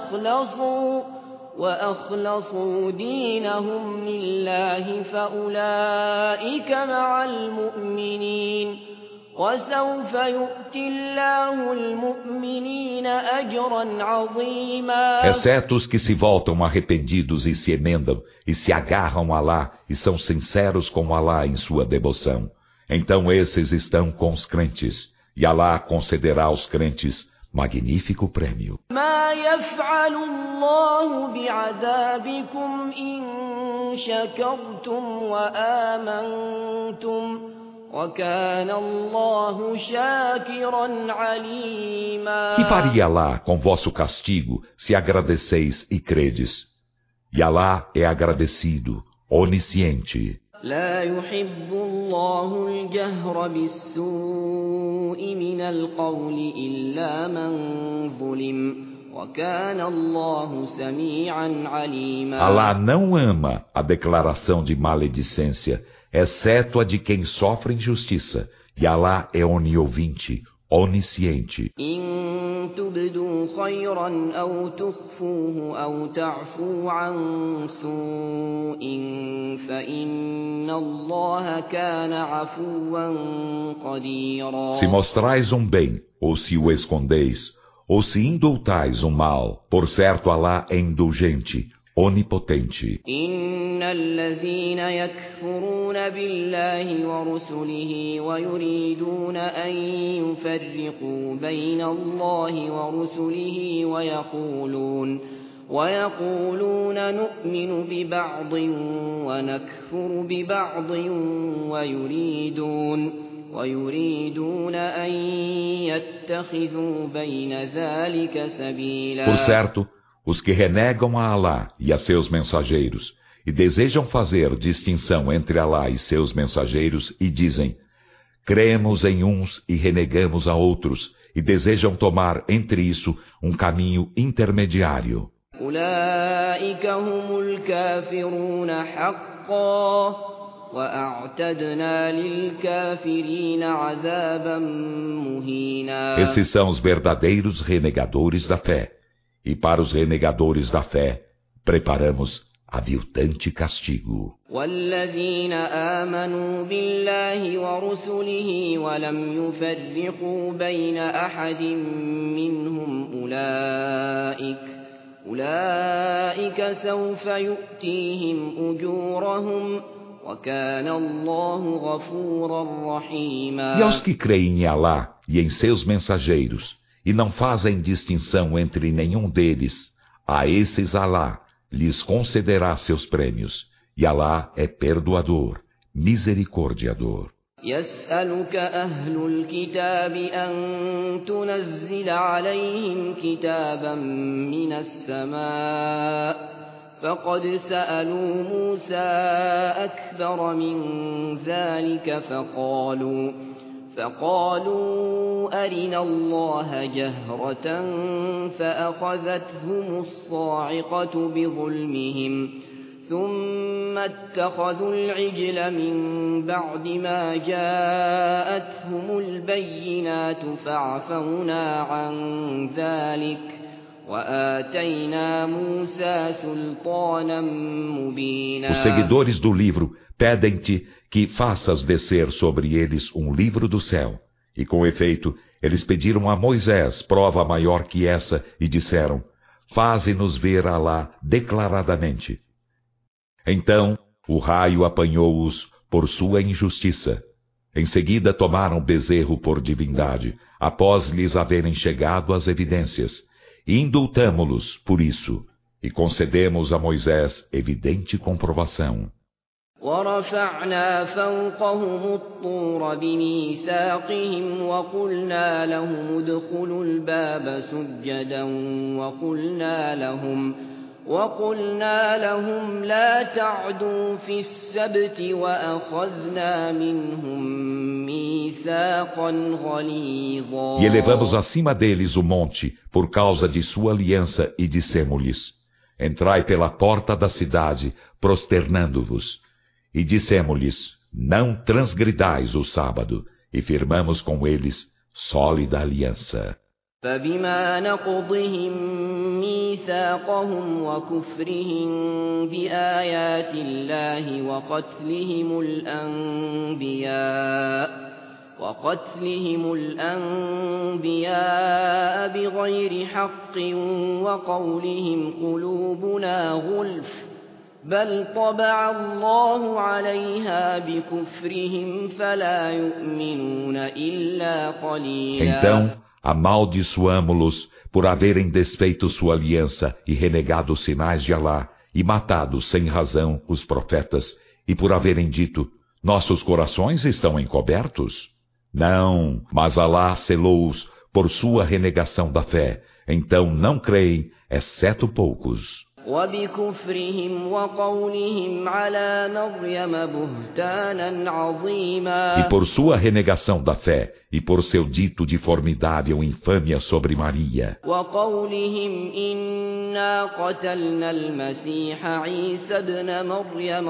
وأخلصوا دينهم لله فأولئك مع المؤمنين وسوف يؤتي الله المؤمنين أجرا عظيما. Exceto os que se voltam arrependidos e se emendam e se agarram a Alá e são sinceros com Alá em sua devoção. Então esses estão com os crentes, e Alá concederá aos crentes magnífico prêmio. ما يفعل الله بعذابكم إن شكرتم وآمنتم وكان الله شاكرا عليما. Que faria Alá com vosso castigo se agradeceis e credes? E Alá é agradecido, onisciente. لا يحب الله الجهر بالسوء من القول إلا من ظلم وكان الله سميعا عليما. Alá não ama a declaração de maledicência, exceto a de quem sofre injustiça, e Alá é oniovinte, onisciente. إن تبدوا خيرا أو تخفوه أو تعفو عن سوء فإن الله كان عفوا قديرا. Se mostrais um bem, ou se o escondeis, ou se indultais um mal, por certo Alá é indulgente, onipotente. إن الذين يكفرون بالله ورسله ويريدون أن يفرقوا بين الله ورسله ويقولون نؤمن ببعض ونكفر ببعض ويريدون أن يتخذوا بين ذلك سبيلا. Por certo, os que renegam a Alá e a seus mensageiros, e desejam fazer distinção entre Alá e seus mensageiros, e dizem: cremos em uns e renegamos a outros, e desejam tomar entre isso um caminho intermediário. أولئك هم الكافرون حقا وأعتدنا للكافرين عذابا مهينا. Esses são os verdadeiros renegadores da fé, e para os renegadores da fé preparamos aviltante castigo. والذين آمنوا بالله ورسله ولم يفرقوا بين أحد منهم أولئك سوف يؤتيهم أجورهم وكان الله غفورا رحيما. E aos que creem em Alá e em seus mensageiros, e não fazem distinção entre nenhum deles, a esses Alá lhes concederá seus prêmios, e Alá é perdoador, misericordiador. يسألك أهل الكتاب أن تنزل عليهم كتابا من السماء فقد سألوا موسى أكبر من ذلك فقالوا أرنا الله جهرة فأخذتهم الصاعقة بظلمهم ثم اتخذوا العجل من بعد ما جاءتهم البينات فعفونا عن ذلك وآتينا موسى سلطانا مبينا. Os seguidores do livro pedem-te que faças descer sobre eles um livro do céu. E com efeito, eles pediram a Moisés prova maior que essa e disseram: faze-nos ver Alá declaradamente. Então, o raio apanhou-os por sua injustiça. Em seguida tomaram bezerro por divindade, após lhes haverem chegado as evidências, e indultamo-los por isso, e concedemos a Moisés evidente comprovação. ورفعنا فوقهم الطور بميثاقهم وقلنا لهم ادخلوا الباب سجدا وقلنا لهم لا تعدوا في السبت وأخذنا منهم ميثاقا غليظا. E elevamos acima deles o monte por causa de sua aliança e dissemo-lhes: entrai pela porta da cidade prosternando-vos. E dissemo-lhes: não transgridais o sábado, e firmamos com eles sólida aliança. فبما نقضهم ميثاقهم وكفرهم بآيات الله وقتلهم الأنبياء بغير حق وقولهم قلوبنا غلف بل طبع الله عليها بكفرهم فلا يؤمنون إلا قليلا. Então, amaldiçoamo-los por haverem desfeito sua aliança e renegado os sinais de Alá, e matado sem razão os profetas, e por haverem dito: nossos corações estão encobertos? Não, mas Alá selou-os por sua renegação da fé, então não creem, exceto poucos. وبكفرهم وقولهم على مريم بهتانا عظيما. E por sua renegação da fé, e por seu dito de formidável infâmia sobre Maria. وقولهم إنا قتلنا المسيح عيسى ابن مريم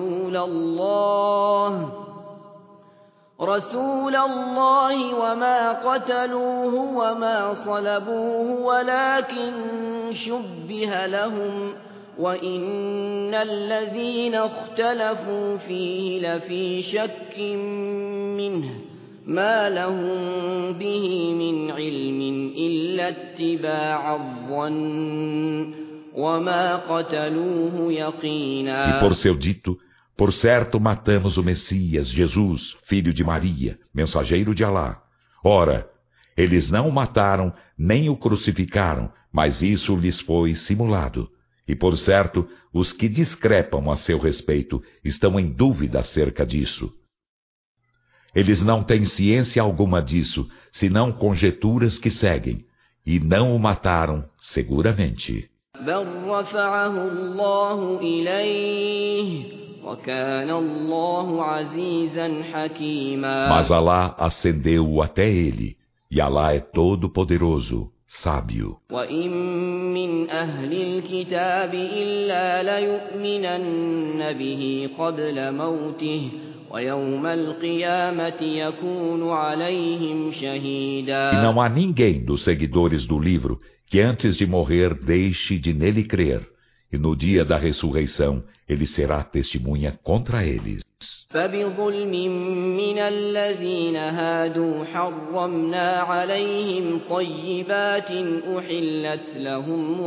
رسول الله وما قتلوه وما صلبوه ولكن شبه لهم وإن الذين اختلفوا فيه لفي شك منه ما لهم به من علم إلا اتباع الظن وما قتلوه يقينا. E por seu dito, por certo matamos o Messias, Jesus, filho de Maria, mensageiro de Alá. Ora, eles não o mataram, nem o crucificaram, mas isso lhes foi simulado. E por certo, os que discrepam a seu respeito estão em dúvida acerca disso. Eles não têm ciência alguma disso, senão conjecturas que seguem, e não o mataram, seguramente. بل رفعه الله إليه وكان الله عزيزا حكيما. Mas Alá ascendeu-o até ele, e Alá é todo-poderoso, sábio. وإن من أهل الكتاب إلا ليؤمنن به قبل موته ويوم القيامة يكون عليهم شهيدا. E não há ninguém dos seguidores do livro que antes de morrer deixe de nele crer, e no dia da ressurreição ele será testemunha contra eles. فبظلم من الذين هادوا حرمنا عليهم طيبات أحلت لهم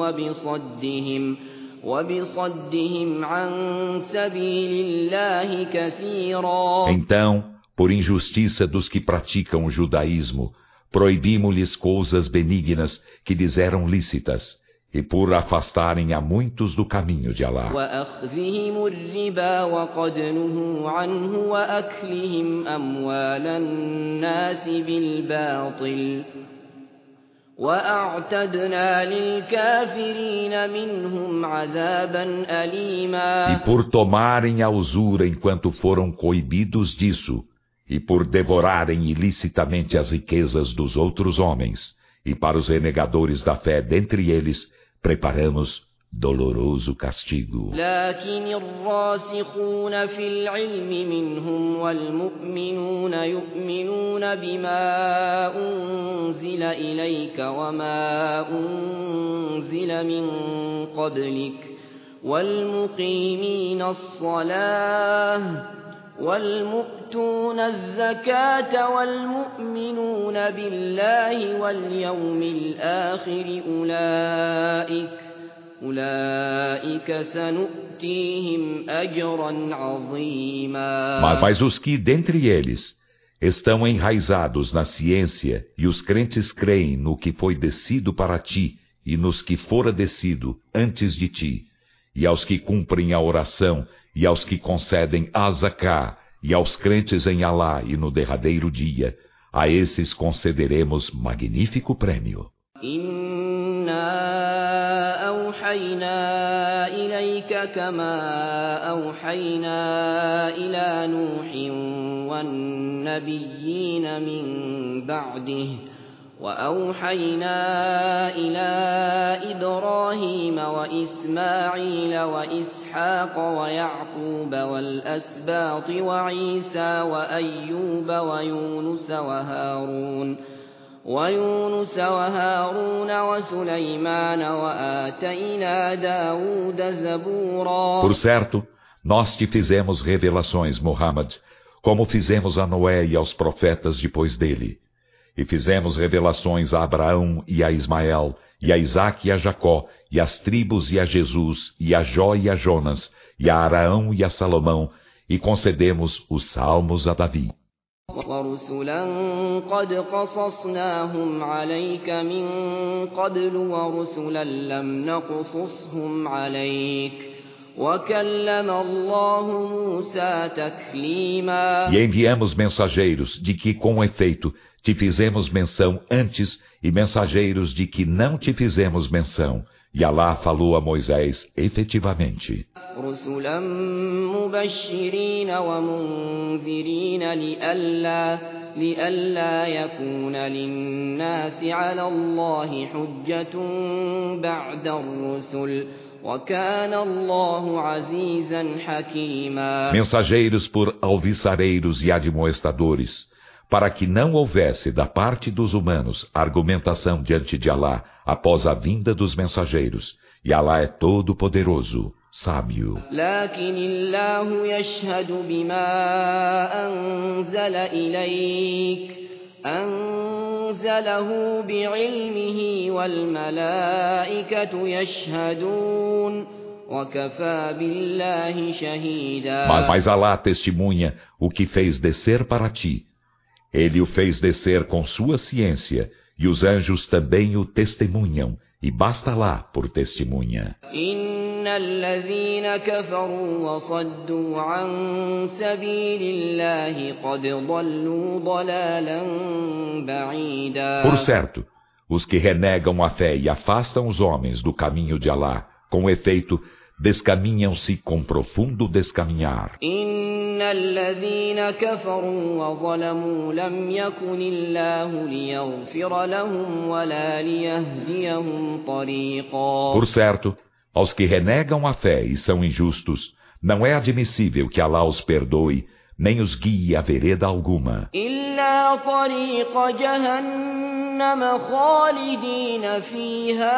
وبصدهم عن سبيل الله كثيرا. Então, por injustiça dos que praticam o judaísmo, proibimos-lhes coisas benignas que lhes eram lícitas, e por afastarem a muitos do caminho de Alá. وأخذهم الربا وقد نهوا عنه وأكلهم أموال الناس بالباطل وأعتدنا للكافرين منهم عذابا أليما. E por tomarem a usura enquanto foram coibidos disso, e por devorarem ilicitamente as riquezas dos outros homens, e para os renegadores da fé dentre eles, preparamos doloroso castigo. لكن الراسخون في العلم منهم والمؤمنون يؤمنون بما أنزل إليك وما أنزل من قبلك والمقيمين الصلاة والمؤتون الزكاة والمؤمنون بالله واليوم الآخر أولئك سنؤتيهم أجرا عظيما. Mas os que dentre eles estão enraizados na ciência e os crentes creem no que foi descido para ti e nos que fora descido antes de ti, e aos que cumprem a oração e aos que concedem a zaká, e aos crentes em Alá e no derradeiro dia, a esses concederemos magnífico prêmio. إنا أوحينا إليك كما أوحينا إلى نوح والنبيين من بعده وأوحينا إلى إبراهيم وإسماعيل وإسحاق ويعقوب والأسباط وعيسى وأيوب ويونس وهارون وسليمان وآتينا داود زبورا. Por certo, nós te fizemos revelações, Muhammad, como fizemos a Noé e aos profetas depois dele. E fizemos revelações a Abraão e a Ismael, e a Isaque e a Jacó, e às tribos e a Jesus, e a Jó e a Jonas, e a Araão e a Salomão, e concedemos os salmos a Davi. ورسلا قد قصصناهم عليك من قبل ورسلا لم نقصصهم عليك وكلم الله موسى تكليما. E enviamos mensageiros de que, com efeito, te fizemos menção antes, e mensageiros de que não te fizemos menção, e Alá falou a Moisés efetivamente. رسلا مبشرين ومنذرين لئلا يكون للناس على الله حجة بعد الرسل وكان الله عزيزا حكيما. Mensageiros por alviçareiros e admoestadores, para que não houvesse da parte dos humanos argumentação diante de Alá após a vinda dos mensageiros, e Alá é todo poderoso, sábio. لكن الله يشهد بما أنزل إليك أنزله بعلمه والملائكة يشهدون وكفى بالله شهيدا. Mas Alá testemunha o que fez descer para ti. Ele o fez descer com sua ciência, e os anjos também o testemunham, e basta lá por testemunha. الذين كفروا وصدوا عن سبيل الله قد ضلوا ضلالا بعيدا. Por certo, os que renegam a fé e afastam os homens do caminho de Alá, com efeito, descaminham-se com profundo descaminhar. إن الذين كفروا وظلموا لم يكن الله ليغفر لهم ولا ليهديهم طريقا. Por certo, aos que renegam a fé e são injustos, não é admissível que Alá os perdoe, nem os guie a vereda alguma. إلا طريق جهنم خالدين فيها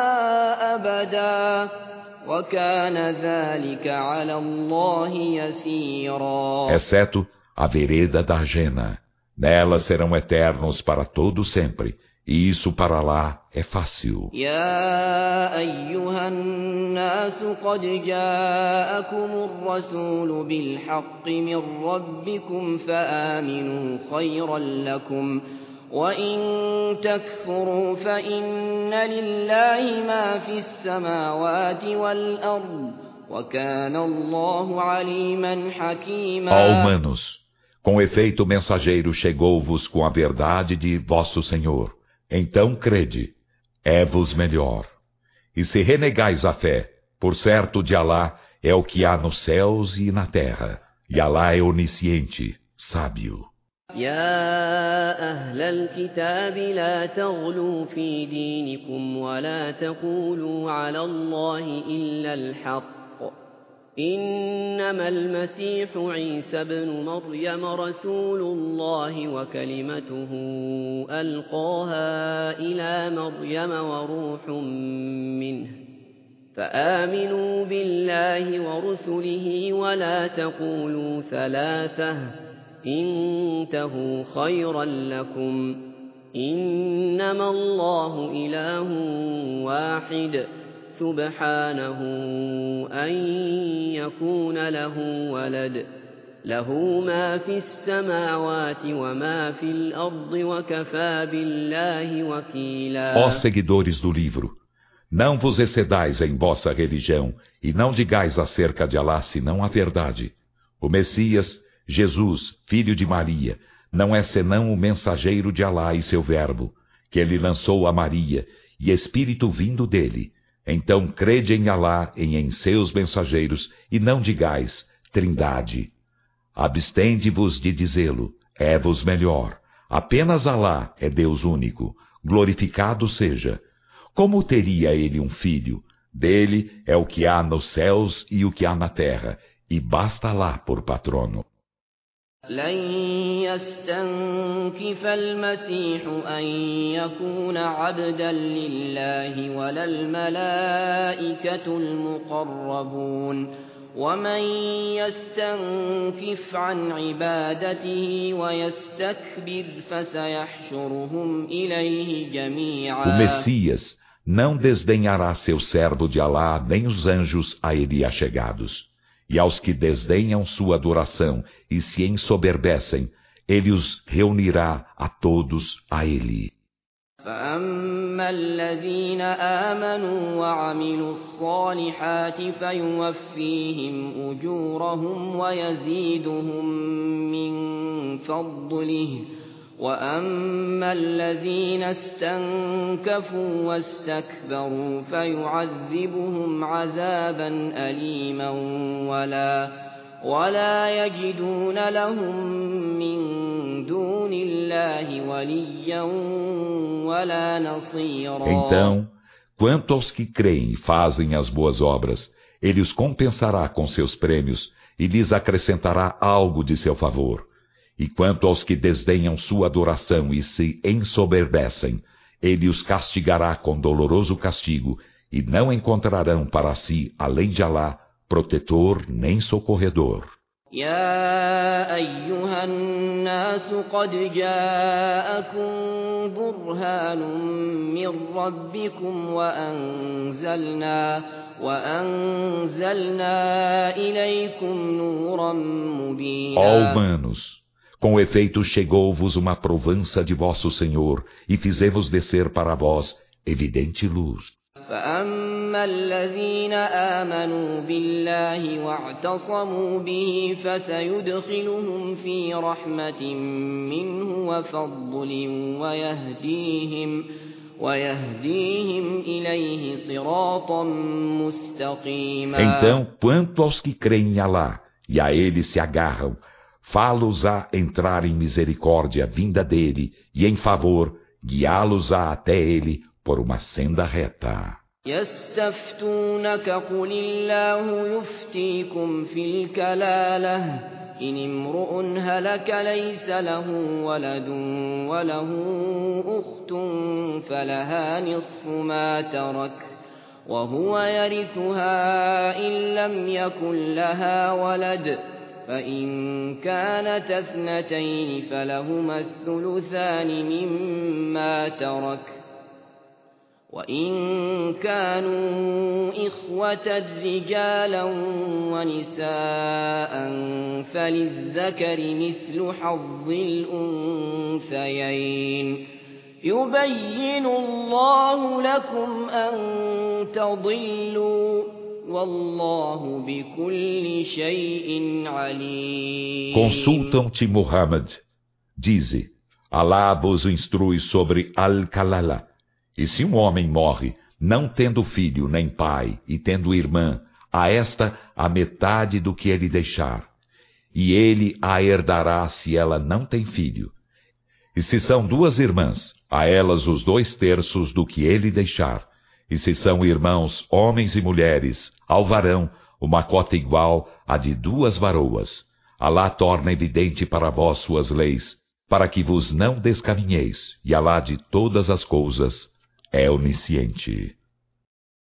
أبدا وكان ذلك على الله يسيرا. Exceto a vereda da Jena. Nela serão eternos para todo sempre, e isso para Alá é fácil. يا أيها الناس قد جاءكم الرسول بالحق من ربكم فآمنوا خيرا لكم وإن تكفروا فإن لله ما في السماوات والأرض وكان الله عليما حكيما. Ó humanos, com efeito o mensageiro chegou-vos com a verdade de vosso Senhor. Então crede, é-vos melhor. E se renegais a fé, por certo de Alá é o que há nos céus e na terra, e Alá é onisciente, sábio. يا أهل الكتاب لا تغلوا في دينكم ولا تقولوا على الله إلا الحق إنما المسيح عيسى بن مريم رسول الله وكلمته ألقاها إلى مريم وروح منه فآمنوا بالله ورسله ولا تقولوا ثلاثة انتهوا خيرا لكم إنما الله إله واحد سبحانه أن يكون له ولد له ما في السماوات وما في الأرض وكفى بالله وكيلا. Ó seguidores do livro, não vos excedais em vossa religião e não digais acerca de Alá senão a verdade. O Messias, Jesus, filho de Maria, não é senão o mensageiro de Alá e seu verbo, que ele lançou a Maria, e espírito vindo dele. Então crede em Alá e em seus mensageiros, e não digais, trindade. Abstende-vos de dizê-lo, é-vos melhor. Apenas Alá é Deus único, glorificado seja. Como teria ele um filho? Dele é o que há nos céus e o que há na terra, e basta Alá por patrono. لن يستنكف المسيح أن يكون عبدا لله ولا الملائكة المقربون ومن يستنكف عن عبادته ويستكبر فسيحشرهم إليه جميعا. O Messias não desdenhará seu servo de Alá nem os anjos a ele achegados. E aos que desdenham sua adoração e se ensoberbecem, ele os reunirá a todos a ele. فأما الذين آمنوا وعملوا الصالحات فيوفيهم أجورهم ويزيدهم من فضله وأما الذين استنكفوا واستكبروا فيعذبهم عذابا أليما ولا يجدون لهم من دون الله وليا ولا نصيرا. Então, quanto aos que creem e fazem as boas obras, ele os compensará com seus prêmios e lhes acrescentará algo de seu favor. E quanto aos que desdenham sua adoração e se ensoberbecem, ele os castigará com doloroso castigo, e não encontrarão para si, além de Alá, protetor nem socorredor. يا أيها الناس قد جاءكم برهان من ربكم وأنزلنا إليكم نورا مبينا. Ó humanos, com efeito chegou-vos uma provança de vosso Senhor, e fizemos descer para vós evidente luz. فأما فأما الذين آمنوا بالله واعتصموا به فسيدخلهم في رحمة منه وفضل ويهديهم إليه صراطا مستقيما. Então, quanto aos que creem em Alá e a ele se agarram, fá-los a entrar em misericórdia vinda dele e em favor, guiá-los-á até ele por uma senda reta. يستفتونك قل الله يفتيكم في الكلالة إن امرؤ هلك ليس له ولد وله أخت فلها نصف ما ترك وهو يرثها إن لم يكن لها ولد فإن كانت اثنتين فلهما الثلثان مما ترك وإن كانوا إخوة رجالا ونساء فللذكر مثل حظ الأنثيين يبين الله لكم أن تضلوا والله بكل شيء عليم. Consultam-te, Muhammad. Dize, Alá vos instrui sobre Al-Kalala. E se um homem morre, não tendo filho nem pai, e tendo irmã, a esta a metade do que ele deixar. E ele a herdará se ela não tem filho. E se são duas irmãs, a elas os 2/3 do que ele deixar. E se são irmãos, homens e mulheres, ao varão, uma cota igual à de 2 varoas. Alá torna evidente para vós suas leis, para que vos não descaminheis, e Alá de todas as coisas é onisciente.